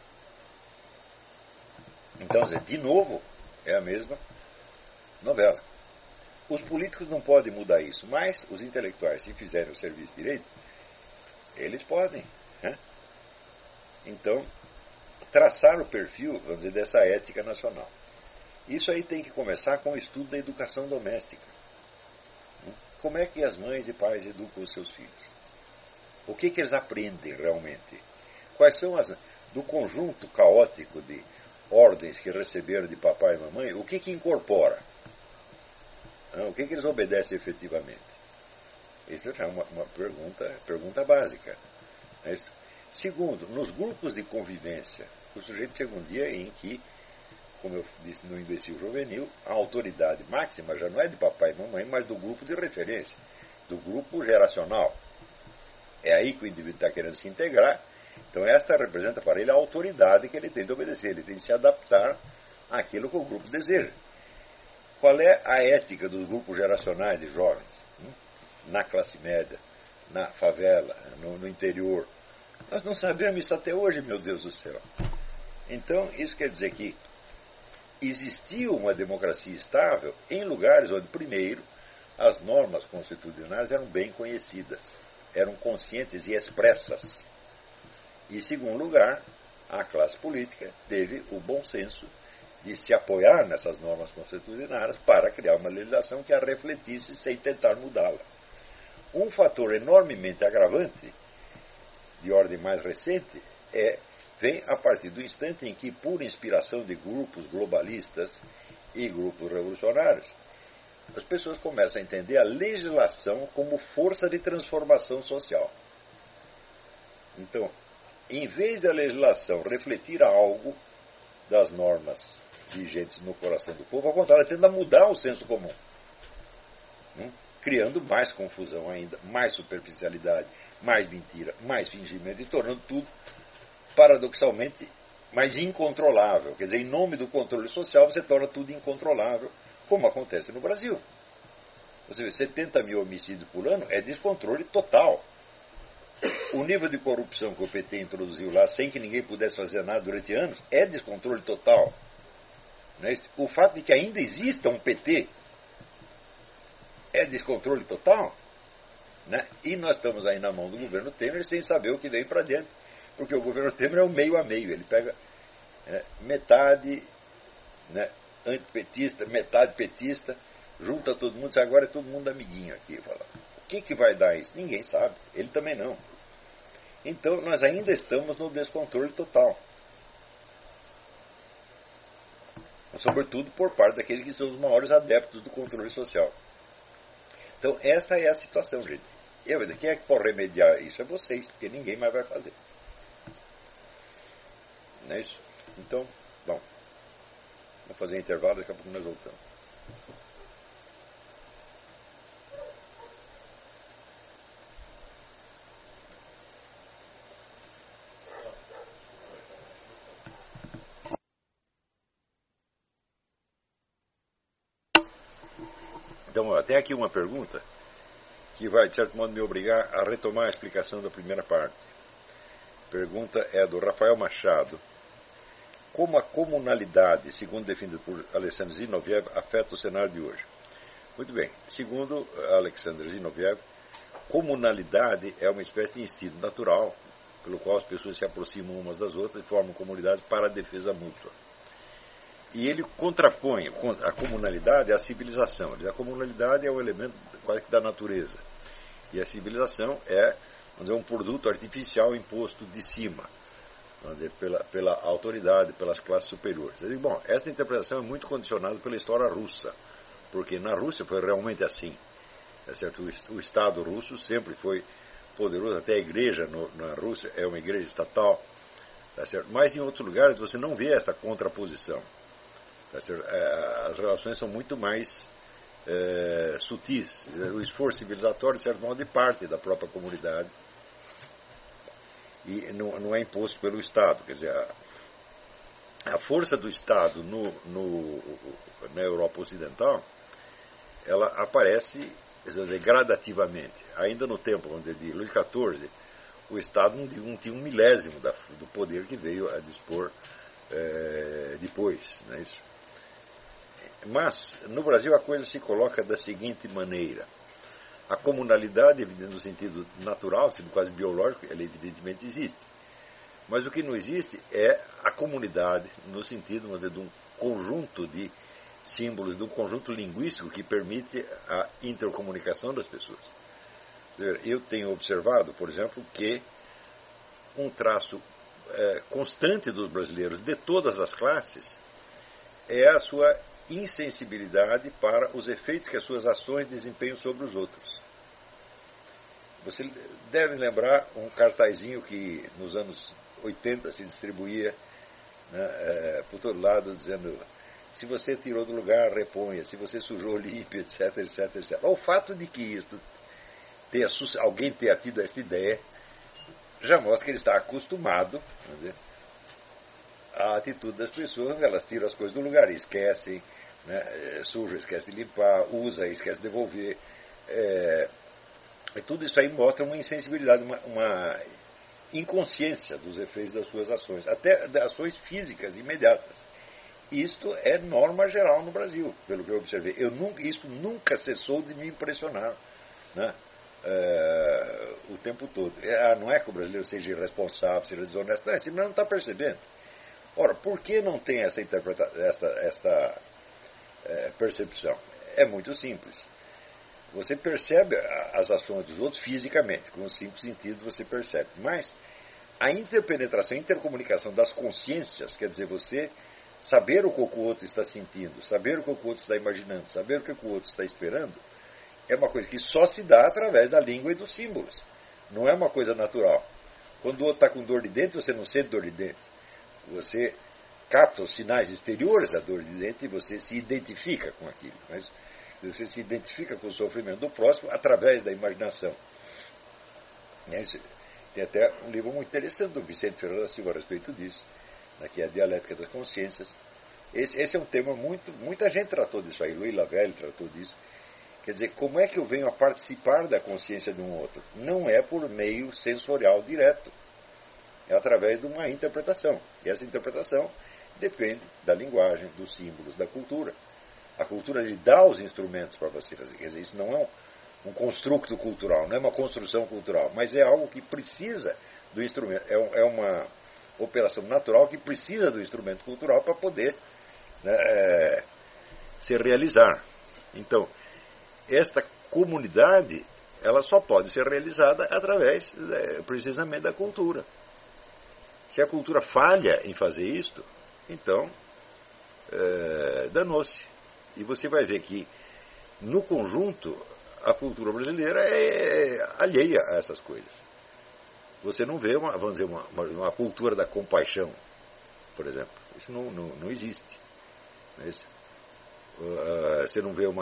Então, de novo, é a mesma novela. Os políticos não podem mudar isso, mas os intelectuais, se fizerem o serviço direito, eles podem. Né? Então, traçar o perfil, vamos dizer, dessa ética nacional. Isso aí tem que começar com o estudo da educação doméstica. Como é que as mães e pais educam os seus filhos? O que eles aprendem realmente? Quais são do conjunto caótico de ordens que receberam de papai e mamãe, o que incorpora? O que eles obedecem efetivamente? Isso é uma pergunta básica. Segundo, nos grupos de convivência O sujeito chega um dia em que, como eu disse no imbecil juvenil, a autoridade máxima já não é de papai e mamãe, mas do grupo de referência, do grupo geracional. É aí que o indivíduo está querendo se integrar. Então esta representa para ele a autoridade que ele tem de obedecer, ele tem de se adaptar àquilo que o grupo deseja. Qual é a ética dos grupos geracionais de jovens? Na classe média, na favela, no interior. Nós não sabemos isso até hoje, meu Deus do céu. Então, isso quer dizer que existia uma democracia estável em lugares onde, primeiro, as normas constitucionais eram bem conhecidas, eram conscientes e expressas. E, em segundo lugar, a classe política teve o bom senso de se apoiar nessas normas constitucionais para criar uma legislação que a refletisse sem tentar mudá-la. Um fator enormemente agravante, de ordem mais recente, vem a partir do instante em que, por inspiração de grupos globalistas e grupos revolucionários, as pessoas começam a entender a legislação como força de transformação social. Então, em vez da legislação refletir algo das normas vigentes no coração do povo, ao contrário, tende a mudar o senso comum, criando mais confusão ainda, mais superficialidade, mais mentira, mais fingimento e tornando tudo, paradoxalmente, mais incontrolável. Quer dizer, em nome do controle social, você torna tudo incontrolável, como acontece no Brasil. Você vê, 70 mil homicídios por ano é descontrole total. O nível de corrupção que o PT introduziu lá, sem que ninguém pudesse fazer nada durante anos, é descontrole total. Não é isso? O fato de que ainda exista um PT é descontrole total. Né? E nós estamos aí na mão do governo Temer sem saber o que vem para dentro. Porque o governo Temer é o meio a meio. Ele pega metade antipetista, metade petista, junta todo mundo, diz, agora é todo mundo amiguinho aqui. Fala, o que vai dar isso? Ninguém sabe. Ele também não. Então nós ainda estamos no descontrole total. Sobretudo por parte daqueles que são os maiores adeptos do controle social. Então esta é a situação, gente. Quem é que pode remediar isso? É vocês, porque ninguém mais vai fazer. Não é isso? Então, bom, vamos fazer intervalo, daqui a pouco nós voltamos. Então, tem aqui uma pergunta que vai, de certo modo, me obrigar a retomar a explicação da primeira parte. A pergunta é do Rafael Machado. Como a comunalidade, segundo definido por Alexander Zinoviev, afeta o cenário de hoje? Muito bem. Segundo Alexander Zinoviev, comunalidade é uma espécie de instinto natural pelo qual as pessoas se aproximam umas das outras e formam comunidades para a defesa mútua. E ele contrapõe a comunalidade à civilização. A comunalidade é o elemento quase que da natureza. E a civilização é, vamos dizer, um produto artificial imposto de cima, vamos dizer, pela autoridade, pelas classes superiores. Eu digo, bom, esta interpretação é muito condicionada pela história russa, porque na Rússia foi realmente assim. É certo? O Estado russo sempre foi poderoso, até a igreja na Rússia é uma igreja estatal, tá certo? Mas em outros lugares você não vê esta contraposição. Tá certo? As relações são muito mais sutis. O esforço civilizatório, de certo modo, é parte da própria comunidade e não é imposto pelo Estado. Quer dizer, a força do Estado na Europa Ocidental, ela aparece, quer dizer, gradativamente. Ainda no tempo de Luís XIV, o Estado não tinha um milésimo do poder que veio a dispor depois. Não é isso? Mas, no Brasil, a coisa se coloca da seguinte maneira. A comunalidade, no sentido natural, sendo quase biológico, ela evidentemente existe. Mas o que não existe é a comunidade, no sentido, vamos dizer, de um conjunto de símbolos, de um conjunto linguístico que permite a intercomunicação das pessoas. Eu tenho observado, por exemplo, que um traço constante dos brasileiros, de todas as classes, é a sua insensibilidade para os efeitos que as suas ações desempenham sobre os outros. Você deve lembrar um cartazinho que nos anos 80 se distribuía né, por todo lado, dizendo: se você tirou do lugar, reponha, se você sujou, limpe, etc, etc, etc. O fato de que isto alguém tenha tido esta ideia já mostra que ele está acostumado, vamos dizer, à atitude das pessoas. Elas tiram as coisas do lugar e esquecem, né, suja, esquece de limpar, usa e esquece de devolver. E tudo isso aí mostra uma insensibilidade, uma inconsciência dos efeitos das suas ações, até das ações físicas imediatas. Isto é norma geral no Brasil, pelo que eu observei. Isso nunca cessou de me impressionar, né, o tempo todo. Não é que o brasileiro seja irresponsável, seja desonesto, não, esse não está percebendo. Ora, por que não tem essa percepção? É muito simples. Você percebe as ações dos outros fisicamente, com os simples sentidos você percebe. Mas a interpenetração, a intercomunicação das consciências, quer dizer, você saber o que o outro está sentindo, saber o que o outro está imaginando, saber o que o outro está esperando, é uma coisa que só se dá através da língua e dos símbolos. Não é uma coisa natural. Quando o outro está com dor de dente, você não sente dor de dente. Você capta os sinais exteriores da dor de dente e você se identifica com aquilo. Mas você se identifica com o sofrimento do próximo através da imaginação. Tem até um livro muito interessante do Vicente Ferreira da Silva a respeito disso, que é a Dialética das Consciências. Esse é um tema muita gente tratou disso aí. Louis Lavelle tratou disso. Quer dizer, como é que eu venho a participar da consciência de um outro? Não é por meio sensorial direto. É através de uma interpretação. E essa interpretação depende da linguagem, dos símbolos, da cultura. A cultura lhe dá os instrumentos para você fazer. Quer dizer, isso não é um construto cultural, não é uma construção cultural, mas é algo que precisa do instrumento. É uma operação natural que precisa do instrumento cultural para poder, né, se realizar. Então, esta comunidade, ela só pode ser realizada através, precisamente, da cultura. Se a cultura falha em fazer isto, então, danou-se. E você vai ver que, no conjunto, a cultura brasileira é alheia a essas coisas. Você não vê, vamos dizer, uma cultura da compaixão, por exemplo. Isso não existe. Não é isso? Você não vê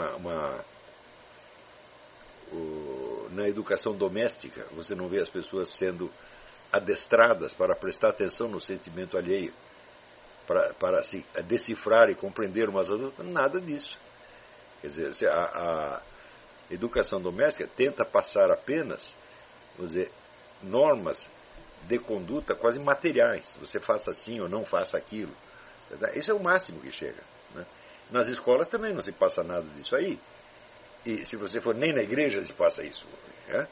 na educação doméstica, você não vê as pessoas sendo adestradas para prestar atenção no sentimento alheio, para se decifrar e compreender umas às outras. Nada disso. Quer dizer, a educação doméstica tenta passar apenas, vamos dizer, normas de conduta quase materiais. Você faça assim ou não faça aquilo. Isso é o máximo que chega, né? Nas escolas também não se passa nada disso aí. E se você for nem na igreja se passa isso, né?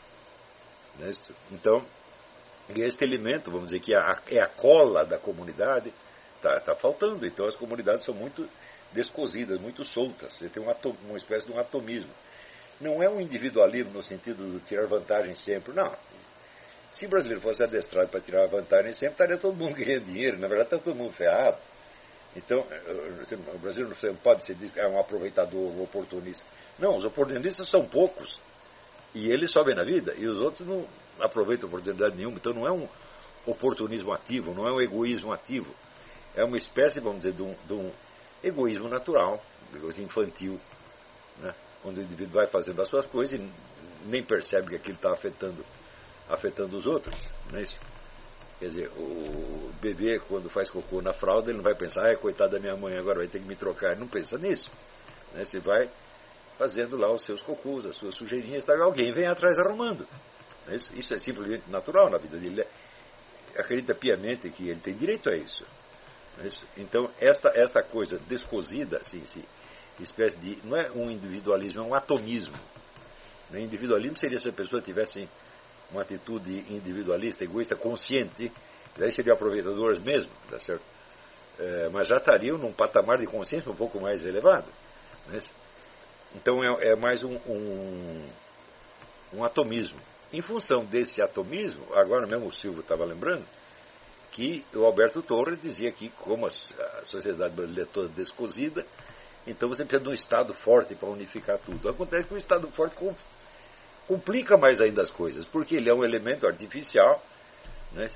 Então, este elemento, vamos dizer, que é a cola da comunidade, está faltando. Então as comunidades são muito descosidas, muito soltas. Você tem uma espécie de um atomismo. Não é um individualismo no sentido de tirar vantagem sempre. Não. Se o brasileiro fosse adestrado para tirar vantagem sempre, estaria todo mundo ganhando dinheiro. Na verdade, está todo mundo ferrado. Então, o brasileiro não pode ser um aproveitador, um oportunista. Não, os oportunistas são poucos. E eles sobem na vida. E os outros não aproveitam oportunidade nenhuma. Então não é um oportunismo ativo, não é um egoísmo ativo. É uma espécie, vamos dizer, de um egoísmo natural, um egoísmo infantil, né? Onde o indivíduo vai fazendo as suas coisas e nem percebe que aquilo está afetando os outros. Não é isso? Quer dizer, o bebê, quando faz cocô na fralda, ele não vai pensar: coitado da minha mãe, agora vai ter que me trocar. Ele não pensa nisso, né? Você vai fazendo lá os seus cocôs, as suas sujeirinhas, tá? Alguém vem atrás arrumando. Não é isso? Isso é simplesmente natural na vida dele. Ele acredita piamente que ele tem direito a isso. Não é isso? Então, esta coisa descosida, assim, espécie de, não é um individualismo, é um atomismo. Né? Individualismo seria se a pessoa tivesse uma atitude individualista, egoísta, consciente, daí seriam aproveitadoras mesmo, tá certo? Mas já estariam num patamar de consciência um pouco mais elevado. Não é isso? Então é mais um atomismo. Em função desse atomismo, agora mesmo o Silvio estava lembrando, que o Alberto Torres dizia que, como a sociedade brasileira é toda descosida, então você precisa de um Estado forte para unificar tudo. Acontece que o Estado forte complica mais ainda as coisas, porque ele é um elemento artificial, né,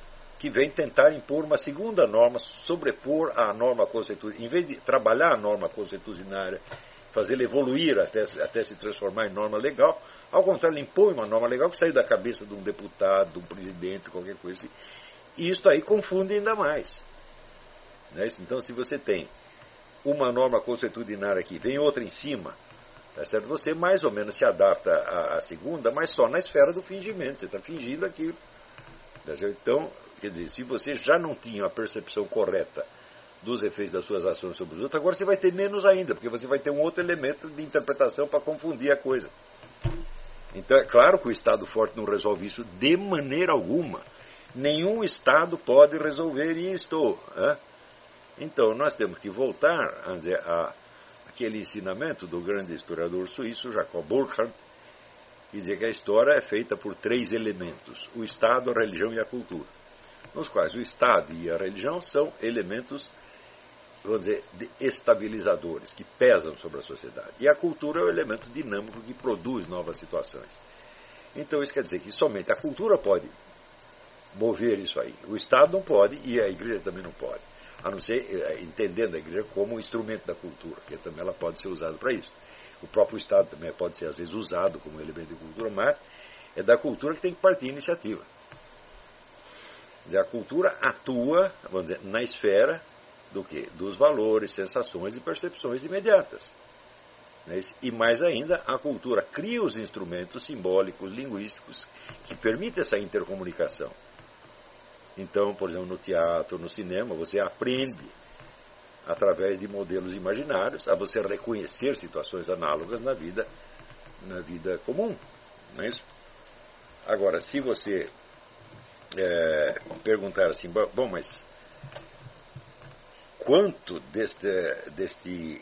que vem tentar impor uma segunda norma, sobrepor a norma constitucional. Em vez de trabalhar a norma constitucionária, fazê-la evoluir até se transformar em norma legal, ao contrário, ele impõe uma norma legal que sai da cabeça de um deputado, de um presidente, qualquer coisa assim. E isso aí confunde ainda mais. Né? Então, se você tem uma norma constitucionária aqui, vem outra em cima, tá certo? Você mais ou menos se adapta à segunda, mas só na esfera do fingimento. Você está fingindo aquilo. Tá certo? Então, quer dizer, se você já não tinha a percepção correta dos efeitos das suas ações sobre os outros, agora você vai ter menos ainda, porque você vai ter um outro elemento de interpretação para confundir a coisa. Então, é claro que o Estado forte não resolve isso de maneira alguma. Nenhum Estado pode resolver isto. Né? Então, nós temos que voltar a dizer, aquele ensinamento do grande historiador suíço, Jacob Burckhardt, que dizia que a história é feita por 3 elementos: o Estado, a religião e a cultura, nos quais o Estado e a religião são elementos, vamos dizer, estabilizadores, que pesam sobre a sociedade. E a cultura é o elemento dinâmico que produz novas situações. Então isso quer dizer que somente a cultura pode mover isso aí. O Estado não pode e a Igreja também não pode. A não ser entendendo a Igreja como um instrumento da cultura, porque também ela pode ser usada para isso. O próprio Estado também pode ser às vezes usado como elemento de cultura, mas é da cultura que tem que partir a iniciativa. Quer dizer, a cultura atua, vamos dizer, na esfera do quê? Dos valores, sensações e percepções imediatas. E mais ainda, a cultura cria os instrumentos simbólicos, linguísticos, que permitem essa intercomunicação. Então, por exemplo, no teatro, no cinema, você aprende, através de modelos imaginários, a você reconhecer situações análogas na vida comum. Não é isso? Agora, se você perguntar assim, bom, mas quanto deste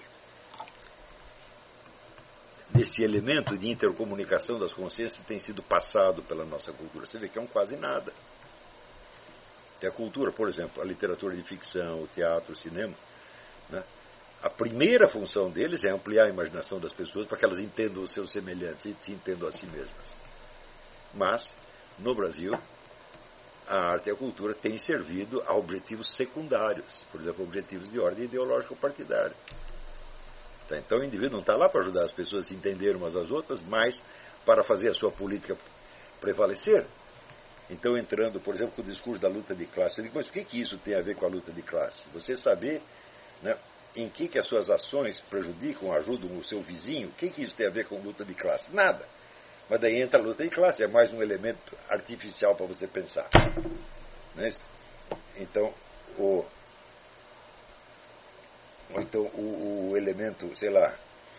elemento de intercomunicação das consciências tem sido passado pela nossa cultura? Você vê que é um quase nada. E a cultura, por exemplo, a literatura de ficção, o teatro, o cinema, né? A primeira função deles é ampliar a imaginação das pessoas para que elas entendam os seus semelhantes e se entendam a si mesmas. Mas, no Brasil, a arte e a cultura têm servido a objetivos secundários, por exemplo, objetivos de ordem ideológico-partidária. Então o indivíduo não está lá para ajudar as pessoas a se entenderem umas às outras, mas para fazer a sua política prevalecer. Então, entrando, por exemplo, com o discurso da luta de classe, eu digo, mas o que isso tem a ver com a luta de classe? Você saber, né, em que as suas ações prejudicam, ajudam o seu vizinho, o que isso tem a ver com luta de classe? Nada. Mas daí entra a luta de classe, é mais um elemento artificial para você pensar. Não é isso? Então, o elemento, sei lá,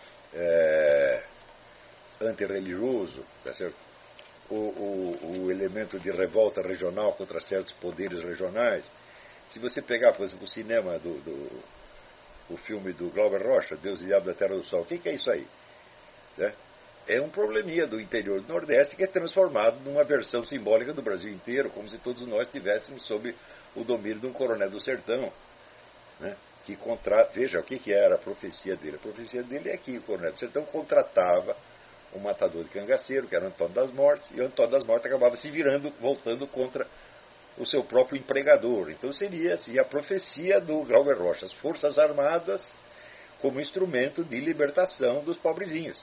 antirreligioso, tá certo? O elemento de revolta regional contra certos poderes regionais. Se você pegar, por exemplo, o cinema o filme do Glauber Rocha, Deus e Diabo da Terra do Sol, o que é isso aí? Né? É um probleminha do interior do Nordeste que é transformado numa versão simbólica do Brasil inteiro, como se todos nós estivéssemos sob o domínio de um coronel do sertão, né? Veja o que era a profecia dele. A profecia dele é que o coronel do sertão contratava um matador de cangaceiro, que era o Antônio das Mortes, e o Antônio das Mortes acabava se voltando contra o seu próprio empregador. Então seria assim a profecia do Glauber Rocha, as Forças Armadas como instrumento de libertação dos pobrezinhos.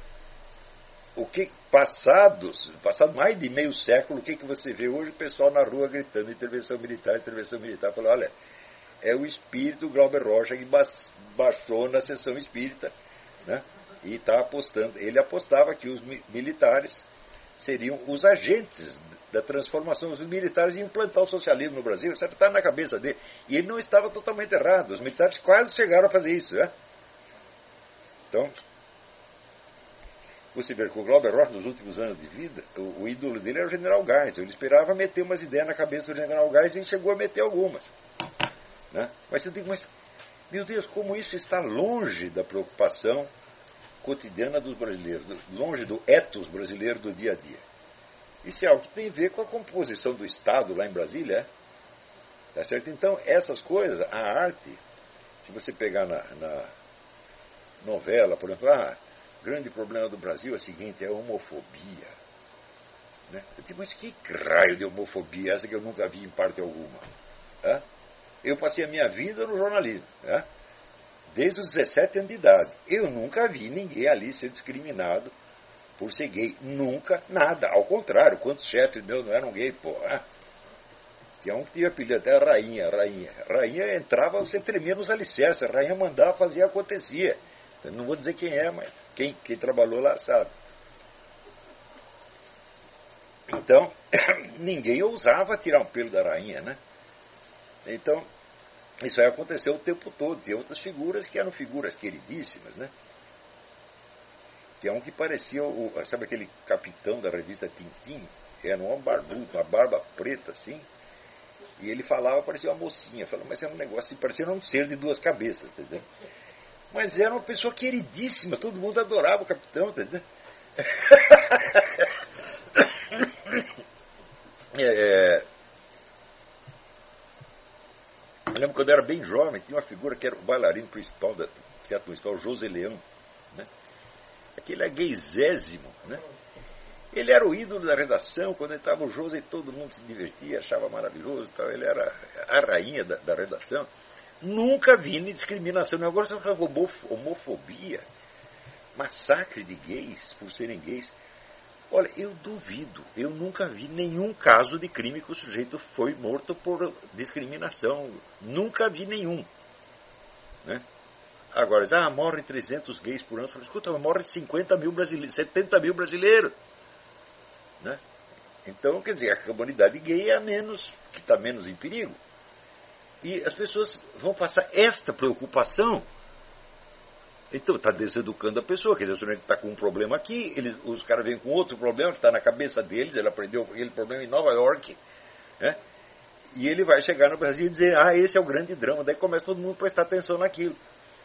Passado mais de meio século, o que você vê hoje? O pessoal na rua gritando intervenção militar, falando, olha, é o espírito Glauber Rocha que baixou na sessão espírita, né? E está apostando. Ele apostava que os militares seriam os agentes da transformação. Os militares iam implantar o socialismo no Brasil. Isso está na cabeça dele. E ele não estava totalmente errado. Os militares quase chegaram a fazer isso. Né? Então, você vê que o Glauber Rocha, nos últimos anos de vida, o ídolo dele era o General Geisel. Ele esperava meter umas ideias na cabeça do General Geisel e ele chegou a meter algumas. Né? Mas eu digo, meu Deus, como isso está longe da preocupação cotidiana dos brasileiros, longe do ethos brasileiro do dia a dia. Isso é algo que tem a ver com a composição do Estado lá em Brasília. Tá certo? Então, essas coisas, a arte, se você pegar na novela, por exemplo, o grande problema do Brasil é o seguinte, é a homofobia. Né? Eu digo, mas que raio de homofobia essa que eu nunca vi em parte alguma? Eu passei a minha vida no jornalismo, desde os 17 anos de idade. Eu nunca vi ninguém ali ser discriminado por ser gay. Nunca, nada. Ao contrário, quantos chefes meus não eram gay, pô. Tinha um que tinha apelido até Rainha. Rainha entrava, você tremia nos alicerces. A Rainha mandava, fazia, acontecia. Eu não vou dizer quem é, mas quem trabalhou lá sabe. Então, ninguém ousava tirar um pelo da Rainha, né? Então, isso aí aconteceu o tempo todo. Tinha outras figuras que eram figuras queridíssimas, né? Tinha um que parecia, sabe aquele capitão da revista Tintim? Era um homem barbudo, uma barba preta assim. E ele falava, parecia uma mocinha. Falava, mas era um negócio assim, parecia um ser de duas cabeças, entendeu? Mas era uma pessoa queridíssima, todo mundo adorava o capitão, entendeu? Eu lembro quando eu era bem jovem, tinha uma figura que era o bailarino principal do Teatro Municipal, José Leão, né? Aquele é gaysésimo, né? Ele era o ídolo da redação, quando estava o José, todo mundo se divertia, achava maravilhoso, tal. Ele era a rainha da redação. Nunca vi nem discriminação. Agora você fala homofobia, massacre de gays por serem gays. Olha, eu duvido, eu nunca vi nenhum caso de crime que o sujeito foi morto por discriminação. Nunca vi nenhum. Né? Agora, morrem 300 gays por ano. Falo, escuta, morrem 50 mil brasileiros, 70 mil brasileiros. Né? Então, quer dizer, a comunidade gay é a menos, que está menos em perigo. E as pessoas vão passar esta preocupação. Então, está deseducando a pessoa. Quer dizer, o sujeito está com um problema aqui, os caras vêm com outro problema que está na cabeça deles, ele aprendeu aquele problema em Nova York, né? E ele vai chegar no Brasil e dizer, esse é o grande drama. Daí começa todo mundo a prestar atenção naquilo.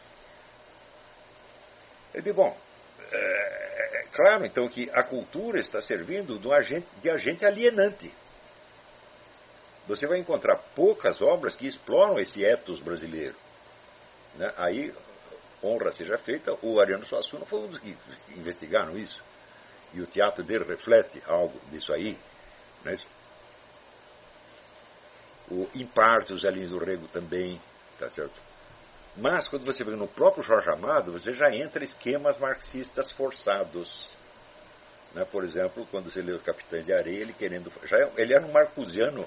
Eu digo, bom, claro, então, que a cultura está servindo de agente alienante. Você vai encontrar poucas obras que exploram esse ethos brasileiro. Né? Aí, honra seja feita, o Ariano Suassuna foi um dos que investigaram isso. E o teatro dele reflete algo disso aí. Né? Em parte, os Elinhos do Rego também, tá certo? Mas, quando você vê no próprio Jorge Amado, você já entra em esquemas marxistas forçados. Né? Por exemplo, quando você lê Os Capitães de Areia, ele era um marcusiano,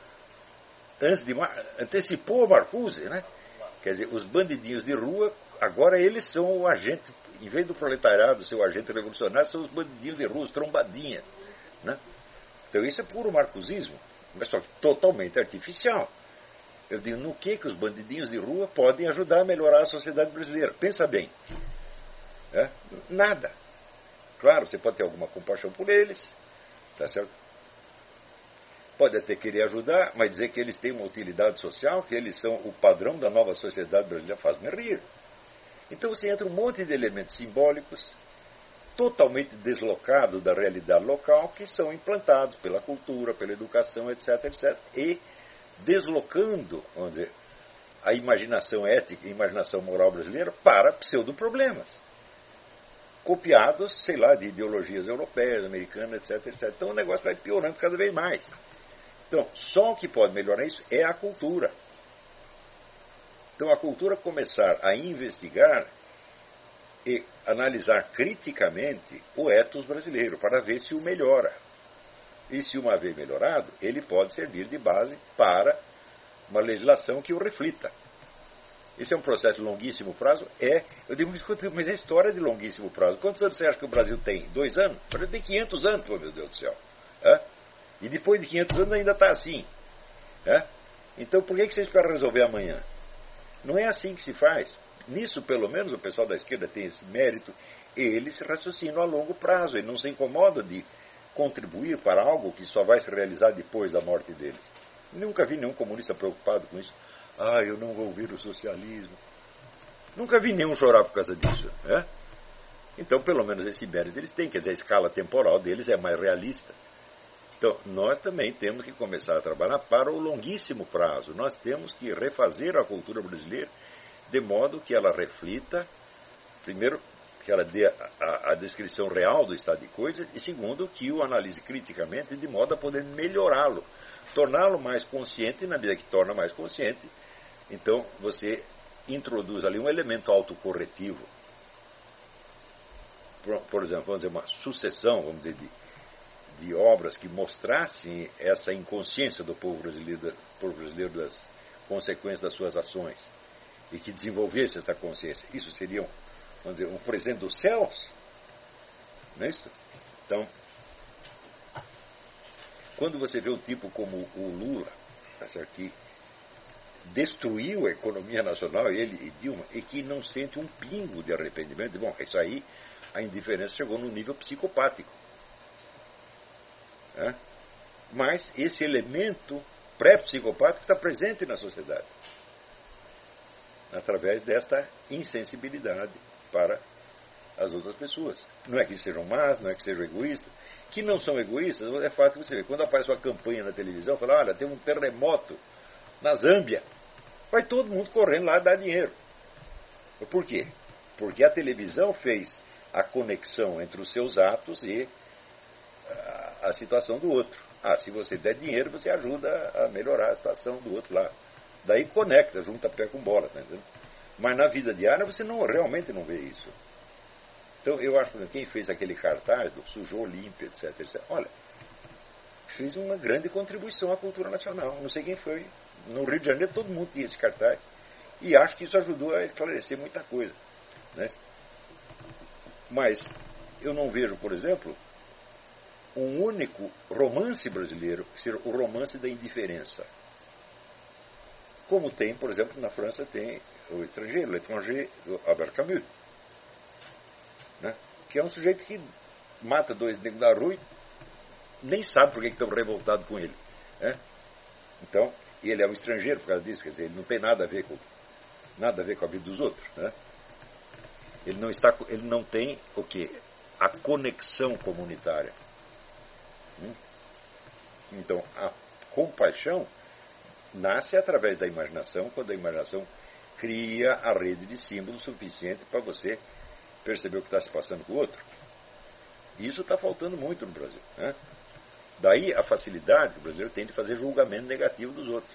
antecipou o Marcuse, né? Quer dizer, os bandidinhos de rua, agora eles são o agente, em vez do proletariado ser o agente revolucionário, são os bandidinhos de rua, os trombadinhas. Né? Então isso é puro marcusismo, mas só que totalmente artificial. Eu digo, no que os bandidinhos de rua podem ajudar a melhorar a sociedade brasileira? Pensa bem. Nada. Claro, você pode ter alguma compaixão por eles, tá certo? Pode até querer ajudar, mas dizer que eles têm uma utilidade social, que eles são o padrão da nova sociedade brasileira, faz-me rir. Então você entra um monte de elementos simbólicos, totalmente deslocados da realidade local, que são implantados pela cultura, pela educação, etc., etc., e deslocando, vamos dizer, a imaginação ética e imaginação moral brasileira para pseudoproblemas, copiados, sei lá, de ideologias europeias, americanas, etc., etc. Então o negócio vai piorando cada vez mais. Então, só o que pode melhorar isso é a cultura. Então, a cultura começar a investigar e analisar criticamente o ethos brasileiro, para ver se o melhora. E se uma vez melhorado, ele pode servir de base para uma legislação que o reflita. Esse é um processo de longuíssimo prazo? Eu digo, mas é história de longuíssimo prazo. Quantos anos você acha que o Brasil tem? 2 anos? O Brasil tem 500 anos, meu Deus do céu. E depois de 500 anos ainda está assim. Então por que você espera resolver amanhã? Não é assim que se faz. Nisso, pelo menos, o pessoal da esquerda tem esse mérito. Eles raciocinam a longo prazo. Eles não se incomodam de contribuir para algo que só vai se realizar depois da morte deles. Nunca vi nenhum comunista preocupado com isso. Eu não vou ouvir o socialismo. Nunca vi nenhum chorar por causa disso. Então, pelo menos esse mérito eles têm. Quer dizer, a escala temporal deles é mais realista. Então, nós também temos que começar a trabalhar para o longuíssimo prazo. Nós temos que refazer a cultura brasileira de modo que ela reflita, primeiro, que ela dê a descrição real do estado de coisas, e segundo, que o analise criticamente de modo a poder melhorá-lo, torná-lo mais consciente, e na medida que torna mais consciente, então você introduz ali um elemento autocorretivo. Por exemplo, vamos dizer, uma sucessão, vamos dizer, de obras que mostrassem essa inconsciência do povo brasileiro das consequências das suas ações, e que desenvolvesse essa consciência. Isso seria, vamos dizer, um presente dos céus. Não é isso? Então, quando você vê um tipo como o Lula, tá certo, que destruiu a economia nacional, ele e Dilma, e que não sente um pingo de arrependimento, bom, isso aí, a indiferença chegou no nível psicopático. Né? Mas esse elemento pré-psicopático está presente na sociedade, através desta insensibilidade para as outras pessoas. Não é que sejam más, não é que sejam egoístas. Que não são egoístas, é fácil você ver. Quando aparece uma campanha na televisão, fala, olha, tem um terremoto na Zâmbia. Vai todo mundo correndo lá dar dinheiro. Por quê? Porque a televisão fez a conexão entre os seus atos e a situação do outro. Ah, se você der dinheiro, você ajuda a melhorar a situação do outro lá. Daí conecta, junta pé com bola. Tá entendendo? Mas na vida diária você realmente não vê isso. Então eu acho que quem fez aquele cartaz do Sujou Olímpia, etc. Olha, fez uma grande contribuição à cultura nacional. Não sei quem foi. No Rio de Janeiro todo mundo tinha esse cartaz. E acho que isso ajudou a esclarecer muita coisa. Né? Mas eu não vejo, por exemplo, um único romance brasileiro, que seja o romance da indiferença. Como tem, por exemplo, na França tem o Estrangeiro, L'Étranger, do Albert Camus. Né? Que é um sujeito que mata dois negros na rua e nem sabe por que estão revoltados com ele. Né? Então, ele é um estrangeiro por causa disso, quer dizer, ele não tem nada a ver com a vida dos outros. Né? Ele não tem o quê? A conexão comunitária. Então, a compaixão nasce através da imaginação, quando a imaginação cria a rede de símbolos suficiente para você perceber o que está se passando com o outro. Isso está faltando muito no Brasil. Né? Daí a facilidade que o brasileiro tem de fazer julgamento negativo dos outros.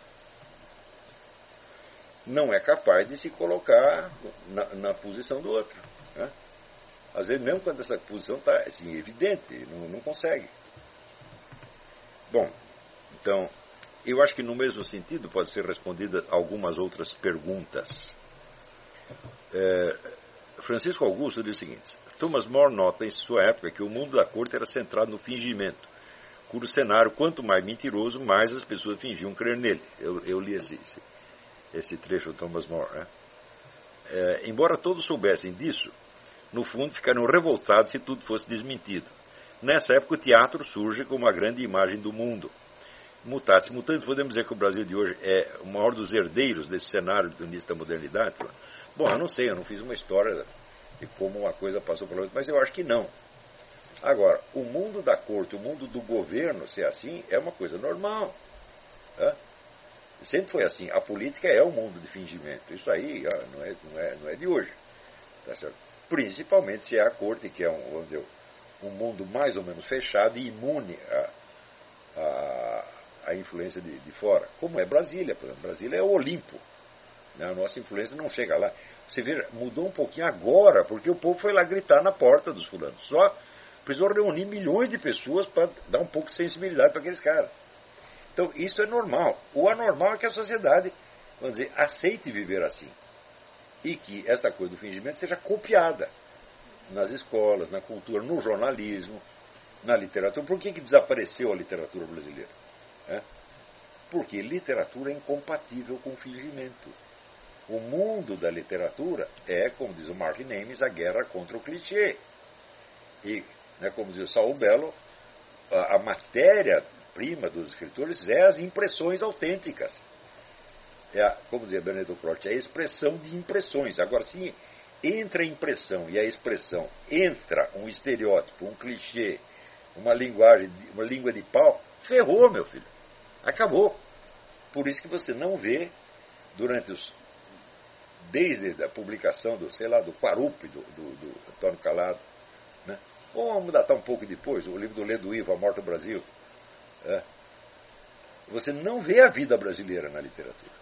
Não é capaz de se colocar na posição do outro. Né? Às vezes, mesmo quando essa posição está assim, evidente, não consegue. Bom, então, eu acho que no mesmo sentido pode ser respondidas algumas outras perguntas. Francisco Augusto diz o seguinte: Thomas More nota em sua época que o mundo da corte era centrado no fingimento, cujo cenário, quanto mais mentiroso, mais as pessoas fingiam crer nele. Eu li esse trecho do Thomas More. Né? Embora todos soubessem disso, no fundo ficariam revoltados se tudo fosse desmentido. Nessa época o teatro surge como uma grande imagem do mundo. Mutatis mutandis, podemos dizer que o Brasil de hoje é o maior dos herdeiros desse cenário do início da modernidade? Bom, eu não sei, eu não fiz uma história de como uma coisa passou pela outra, mas eu acho que não. Agora, o mundo da corte, o mundo do governo ser assim, é uma coisa normal. Né? Sempre foi assim. A política é um mundo de fingimento. Isso aí não é de hoje. Tá certo? Principalmente se é a corte, que é vamos dizer, um mundo mais ou menos fechado e imune à influência de fora. Como é Brasília, por exemplo. Brasília é o Olimpo. Né? A nossa influência não chega lá. Você vê, mudou um pouquinho agora, porque o povo foi lá gritar na porta dos fulanos. Só precisou reunir milhões de pessoas para dar um pouco de sensibilidade para aqueles caras. Então, isso é normal. O anormal é que a sociedade, vamos dizer, aceite viver assim. E que essa coisa do fingimento seja copiada nas escolas, na cultura, no jornalismo, na literatura. Por que desapareceu a literatura brasileira? Porque literatura é incompatível com fingimento. O mundo da literatura é, como diz o Martin Amis, a guerra contra o clichê. E, como diz o Saul Bellow, a matéria-prima dos escritores é as impressões autênticas. Como dizia Benedetto Croce, é a expressão de impressões. Agora, se entre a impressão e a expressão entra um estereótipo, um clichê, uma língua de pau, ferrou, meu filho. Acabou. Por isso que você não vê, durante desde a publicação do Quarupi, do Antônio Calado, né? Ou vamos datar um pouco depois, o livro do Ledo Ivo, A Morte do Brasil. Você não vê a vida brasileira na literatura.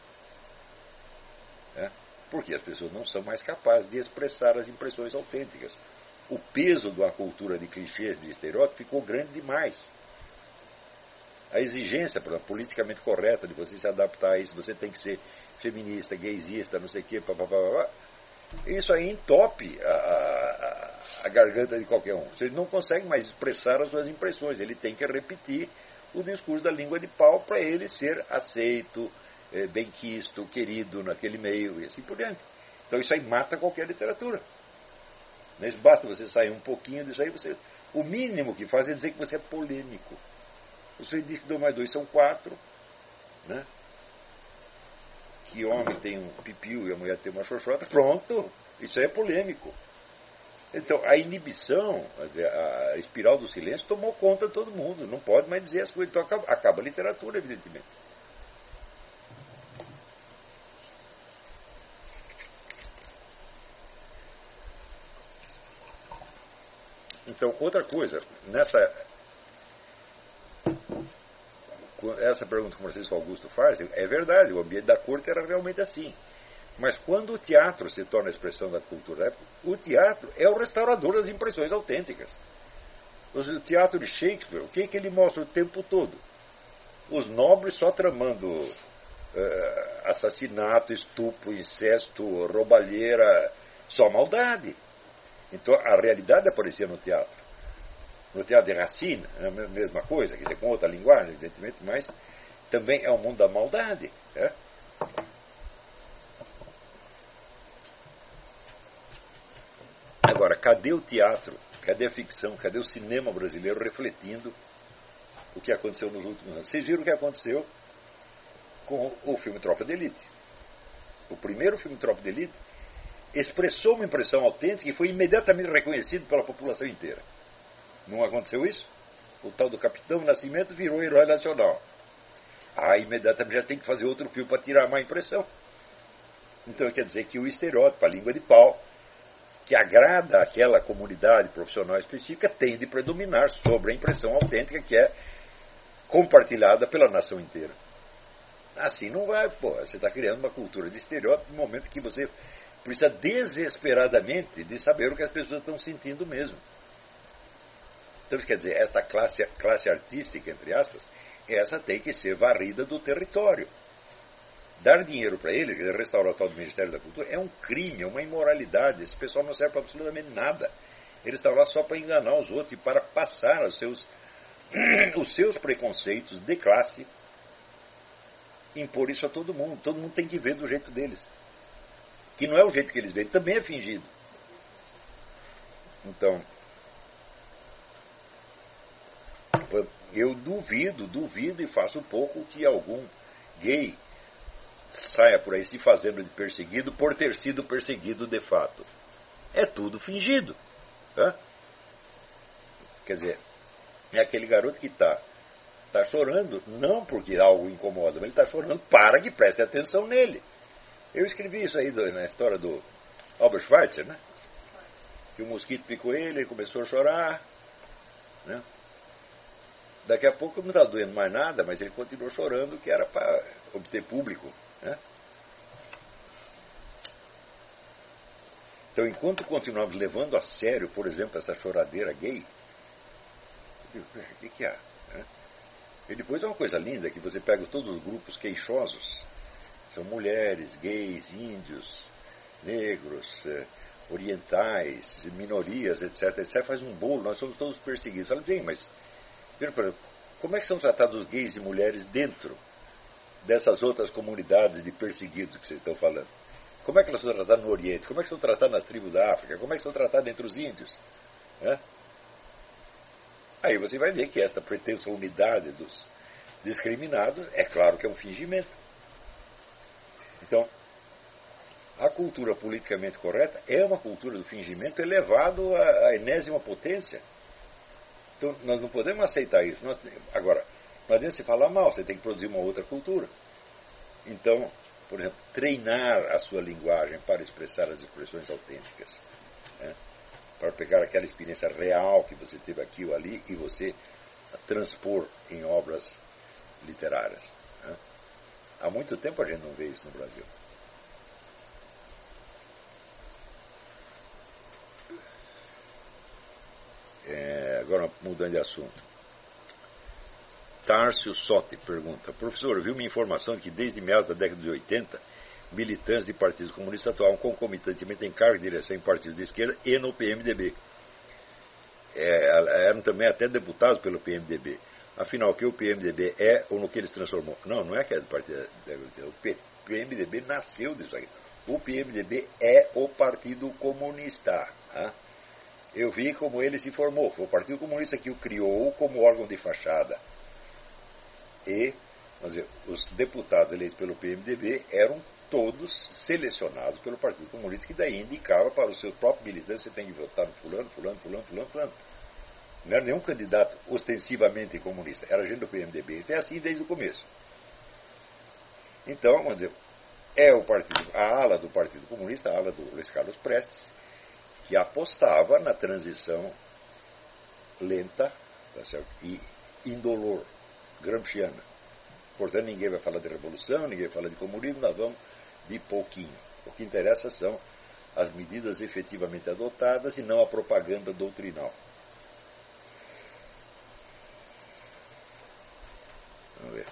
Porque as pessoas não são mais capazes de expressar as impressões autênticas. O peso de uma cultura de clichês, de estereótipos, ficou grande demais. A exigência politicamente correta de você se adaptar a isso, você tem que ser feminista, gaysista, não sei o quê, isso aí entope a garganta de qualquer um. Ele não consegue mais expressar as suas impressões, ele tem que repetir o discurso da língua de pau para ele ser aceito, benquisto, querido naquele meio e assim por diante. Então isso aí mata qualquer literatura. Não basta você sair um pouquinho disso aí, o mínimo que faz é dizer que você é polêmico. Você diz que 2 mais 2 são 4, né? Que homem tem um pipiu e a mulher tem uma xoxota, pronto, isso aí é polêmico. Então, a inibição, a espiral do silêncio tomou conta de todo mundo, não pode mais dizer as coisas, então acaba a literatura, evidentemente. Então, outra coisa, essa pergunta que o Francisco Augusto faz, é verdade, o ambiente da corte era realmente assim. Mas quando o teatro se torna a expressão da cultura, o teatro é o restaurador das impressões autênticas. O teatro de Shakespeare, o que ele mostra o tempo todo? Os nobres só tramando assassinato, estupro, incesto, roubalheira, só maldade. Então a realidade aparecia no teatro. No teatro de Racine, é a mesma coisa, quer dizer, com outra linguagem, evidentemente, mas também é o mundo da maldade. Agora, cadê o teatro? Cadê a ficção? Cadê o cinema brasileiro refletindo o que aconteceu nos últimos anos? Vocês viram o que aconteceu com o filme Tropa de Elite. O primeiro filme Tropa de Elite expressou uma impressão autêntica e foi imediatamente reconhecido pela população inteira. Não aconteceu isso? O tal do Capitão Nascimento virou herói nacional. Imediatamente já tem que fazer outro filme para tirar a má impressão. Então quer dizer que o estereótipo, a língua de pau, que agrada aquela comunidade profissional específica, tem de predominar sobre a impressão autêntica que é compartilhada pela nação inteira. Assim não vai, você está criando uma cultura de estereótipo no momento que você precisa desesperadamente de saber o que as pessoas estão sentindo mesmo. Então, quer dizer, esta classe artística, entre aspas, essa tem que ser varrida do território. Dar dinheiro para ele, restaurar o tal do Ministério da Cultura, é um crime, é uma imoralidade. Esse pessoal não serve para absolutamente nada. Eles estão lá só para enganar os outros e para passar os seus preconceitos de classe, impor isso a todo mundo. Todo mundo tem que ver do jeito deles. Que não é o jeito que eles veem, também é fingido. Então, eu duvido e faço pouco que algum gay saia por aí se fazendo de perseguido por ter sido perseguido de fato. É tudo fingido. Quer dizer, é aquele garoto que está chorando, não porque algo incomoda, mas ele está chorando para que preste atenção nele. Eu escrevi isso aí na história do Albert Schweitzer, né? Que o mosquito picou ele começou a chorar, né? Daqui a pouco não está doendo mais nada, mas ele continuou chorando, que era para obter público, né? Então, enquanto continuamos levando a sério, por exemplo, essa choradeira gay, o que há? Né? E depois é uma coisa linda, que você pega todos os grupos queixosos, são mulheres, gays, índios, negros, orientais, minorias, etc, faz um bolo, nós somos todos perseguidos. Fala, bem, mas como é que são tratados os gays e mulheres dentro dessas outras comunidades de perseguidos que vocês estão falando? Como é que elas são tratadas no Oriente? Como é que são tratadas nas tribos da África? Como é que são tratadas entre os índios? Aí você vai ver que esta pretensa unidade dos discriminados, é claro que é um fingimento. Então, a cultura politicamente correta é uma cultura do fingimento elevado à enésima potência. Então, nós não podemos aceitar isso. Agora, não adianta se falar mal, você tem que produzir uma outra cultura. Então, por exemplo, treinar a sua linguagem para expressar as expressões autênticas. Né? Para pegar aquela experiência real que você teve aqui ou ali e você transpor em obras literárias. Né? Há muito tempo a gente não vê isso no Brasil. Agora, mudando de assunto. Tárcio Sotti pergunta: professor, eu vi uma informação de que desde meados da década de 80, militantes de partidos comunistas atuavam concomitantemente em cargos de direção em partidos de esquerda e no PMDB. Eram também até deputados pelo PMDB. Afinal, o que o PMDB é ou no que ele se transformou? Não é que é do partido. O PMDB nasceu disso aí. O PMDB é o Partido Comunista. Hein? Eu vi como ele se formou. Foi o Partido Comunista que o criou como órgão de fachada. E os deputados eleitos pelo PMDB eram todos selecionados pelo Partido Comunista, que daí indicava para o seu próprio militante: você tem que votar no fulano. Não era nenhum candidato ostensivamente comunista, era gente do PMDB. Isso é assim desde o começo. Então, é o partido, a ala do Partido Comunista, a ala do Luiz Carlos Prestes, que apostava na transição lenta, tá certo? E indolor, gramsciana. Portanto, ninguém vai falar de revolução, ninguém vai falar de comunismo, nós vamos de pouquinho. O que interessa são as medidas efetivamente adotadas e não a propaganda doutrinal. Vamos ver.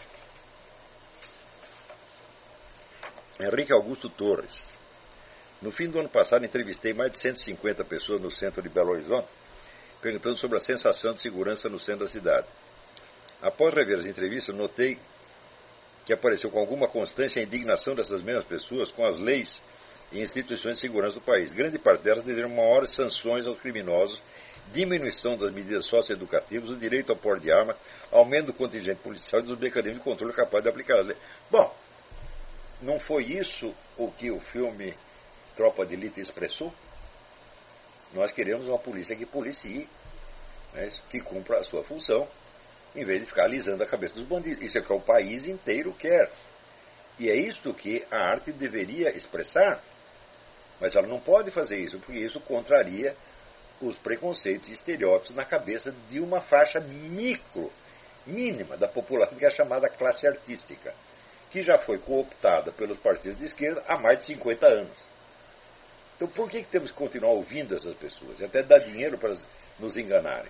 Henrique Augusto Torres. No fim do ano passado, entrevistei mais de 150 pessoas no centro de Belo Horizonte, perguntando sobre a sensação de segurança no centro da cidade. Após rever as entrevistas, notei que apareceu com alguma constância a indignação dessas mesmas pessoas com as leis e instituições de segurança do país. Grande parte delas desejam maiores sanções aos criminosos, diminuição das medidas socioeducativas, o direito ao porte de arma, aumento do contingente policial e dos mecanismos de controle capazes de aplicar as leis. Bom, não foi isso o que o filme Tropa de Elite expressou? Nós queremos uma polícia que policie, né, que cumpra a sua função, em vez de ficar alisando a cabeça dos bandidos. Isso é o que o país inteiro quer. E é isto que a arte deveria expressar. Mas ela não pode fazer isso, porque isso contraria os preconceitos e estereótipos na cabeça de uma faixa mínima da população, que é a chamada classe artística, que já foi cooptada pelos partidos de esquerda há mais de 50 anos. Então por que temos que continuar ouvindo essas pessoas? E até dar dinheiro para nos enganarem?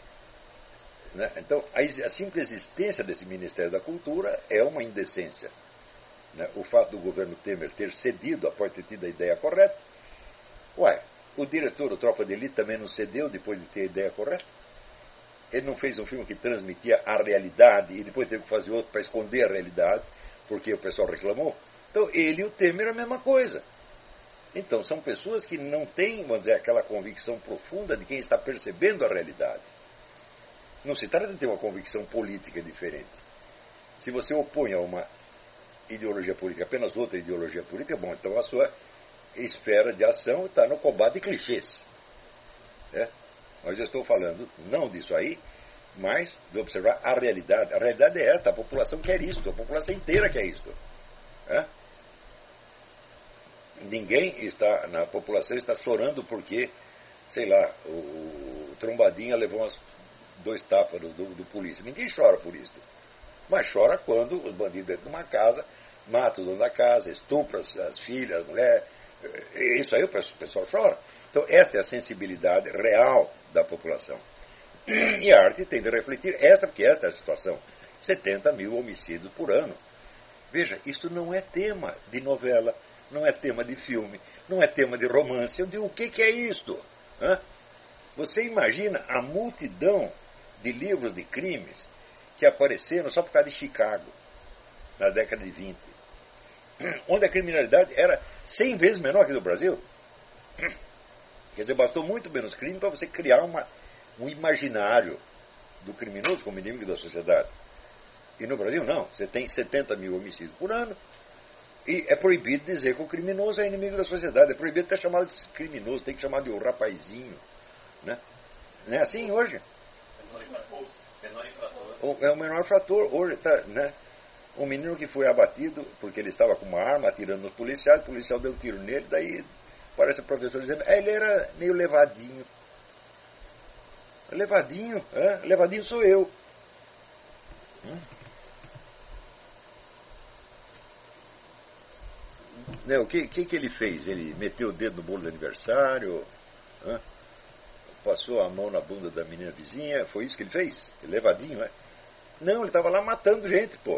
Né? Então, a simples existência desse Ministério da Cultura é uma indecência. Né? O fato do governo Temer ter cedido após ter tido a ideia correta. O diretor do Tropa de Elite também não cedeu depois de ter a ideia correta? Ele não fez um filme que transmitia a realidade e depois teve que fazer outro para esconder a realidade, porque o pessoal reclamou? Então, ele e o Temer é a mesma coisa. Então, são pessoas que não têm, vamos dizer, aquela convicção profunda de quem está percebendo a realidade. Não se trata de ter uma convicção política diferente. Se você opõe a uma ideologia política apenas outra ideologia política, bom, então a sua esfera de ação está no combate de clichês. Né? Mas eu estou falando não disso aí, mas de observar a realidade. A realidade é esta, a população quer isto, a população inteira quer isto. Né? Ninguém na população está chorando porque, sei lá, o Trombadinha levou umas 2 tapas do polícia. Ninguém chora por isso. Mas chora quando os bandidos dentro de uma casa matam o dono da casa, estupram as filhas, as mulheres. Isso aí o pessoal chora. Então esta é a sensibilidade real da população. E a arte tem de refletir porque esta é a situação. 70 mil homicídios por ano. Veja, isto não é tema de novela, não é tema de filme, não é tema de romance. Eu digo, o que é isto? Hã? Você imagina a multidão de livros de crimes que apareceram só por causa de Chicago, na década de 20, onde a criminalidade era 100 vezes menor que no Brasil. Quer dizer, bastou muito menos crime para você criar um imaginário do criminoso como inimigo da sociedade. E no Brasil não, você tem 70 mil homicídios por ano e é proibido dizer que o criminoso é inimigo da sociedade, é proibido até chamar de criminoso, tem que chamar de o rapazinho, né? Não é assim hoje? É o menor fator hoje, tá, né? Um menino que foi abatido porque ele estava com uma arma atirando nos policiais, o policial deu um tiro nele, daí parece o professor dizendo, ele era meio levadinho. Levadinho? Levadinho sou eu. O que ele fez? Ele meteu o dedo no bolo do aniversário? Passou a mão na bunda da menina vizinha? Foi isso que ele fez? Levadinho, Não, ele estava lá matando gente, pô.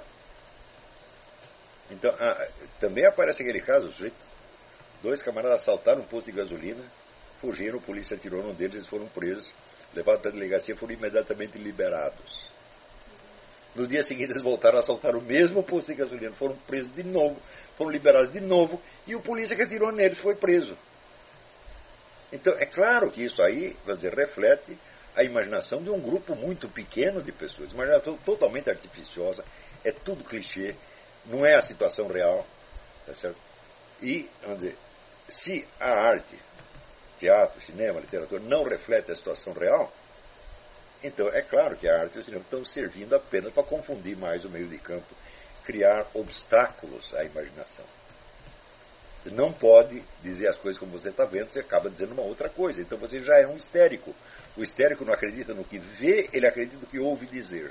Então, também aparece aquele caso, dois camaradas assaltaram um posto de gasolina, fugiram, a polícia atirou num deles, eles foram presos, levados para a delegacia e foram imediatamente liberados. No dia seguinte eles voltaram a assaltar o mesmo posto de gasolina, foram presos de novo, foram liberados de novo, e o polícia que atirou neles foi preso. Então, é claro que isso aí, vamos dizer, reflete a imaginação de um grupo muito pequeno de pessoas, imaginação totalmente artificiosa, é tudo clichê, não é a situação real, tá certo? E, vamos dizer, se a arte, teatro, cinema, literatura, não reflete a situação real, então é claro que a arte e o cinema estão servindo apenas para confundir mais o meio de campo, criar obstáculos à imaginação. Você não pode dizer as coisas como você está vendo, você acaba dizendo uma outra coisa. Então você já é um histérico. O histérico não acredita no que vê, ele acredita no que ouve dizer.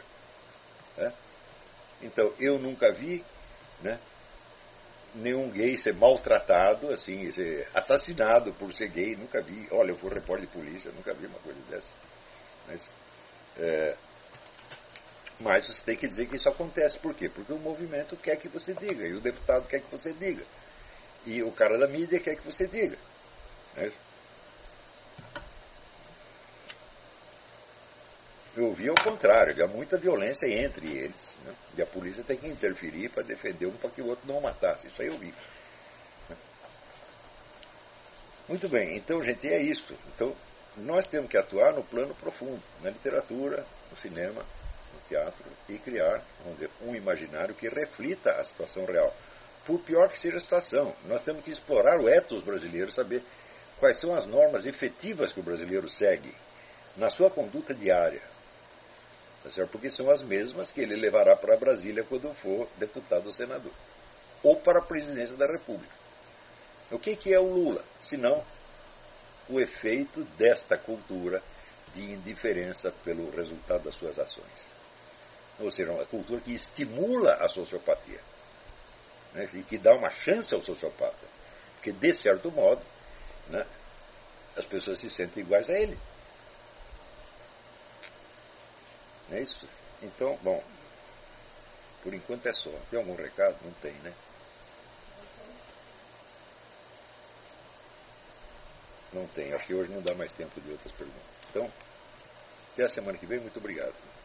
Então, eu nunca vi nenhum gay ser maltratado, assim, ser assassinado por ser gay, nunca vi. Olha, eu fui repórter de polícia, nunca vi uma coisa dessa. Mas você tem que dizer que isso acontece. Por quê? Porque o movimento quer que você diga, e o deputado quer que você diga. E o cara da mídia quer que você diga. Eu vi ao contrário, havia muita violência entre eles. E a polícia tem que interferir para defender um para que o outro não o matasse. Isso aí eu vi. Muito bem, então, gente, é isso. Então, nós temos que atuar no plano profundo, na literatura, no cinema, no teatro, e criar, vamos dizer, um imaginário que reflita a situação real. Por pior que seja a situação, nós temos que explorar o ethos brasileiro, saber quais são as normas efetivas que o brasileiro segue na sua conduta diária. Porque são as mesmas que ele levará para Brasília quando for deputado ou senador. Ou para a presidência da República. O que é o Lula? Senão o efeito desta cultura de indiferença pelo resultado das suas ações. Ou seja, uma cultura que estimula a sociopatia. E que dá uma chance ao sociopata. Porque, de certo modo, as pessoas se sentem iguais a ele. Não é isso? Então, bom, por enquanto é só. Tem algum recado? Não tem, né? Não tem. Acho que hoje não dá mais tempo de outras perguntas. Então, até a semana que vem. Muito obrigado.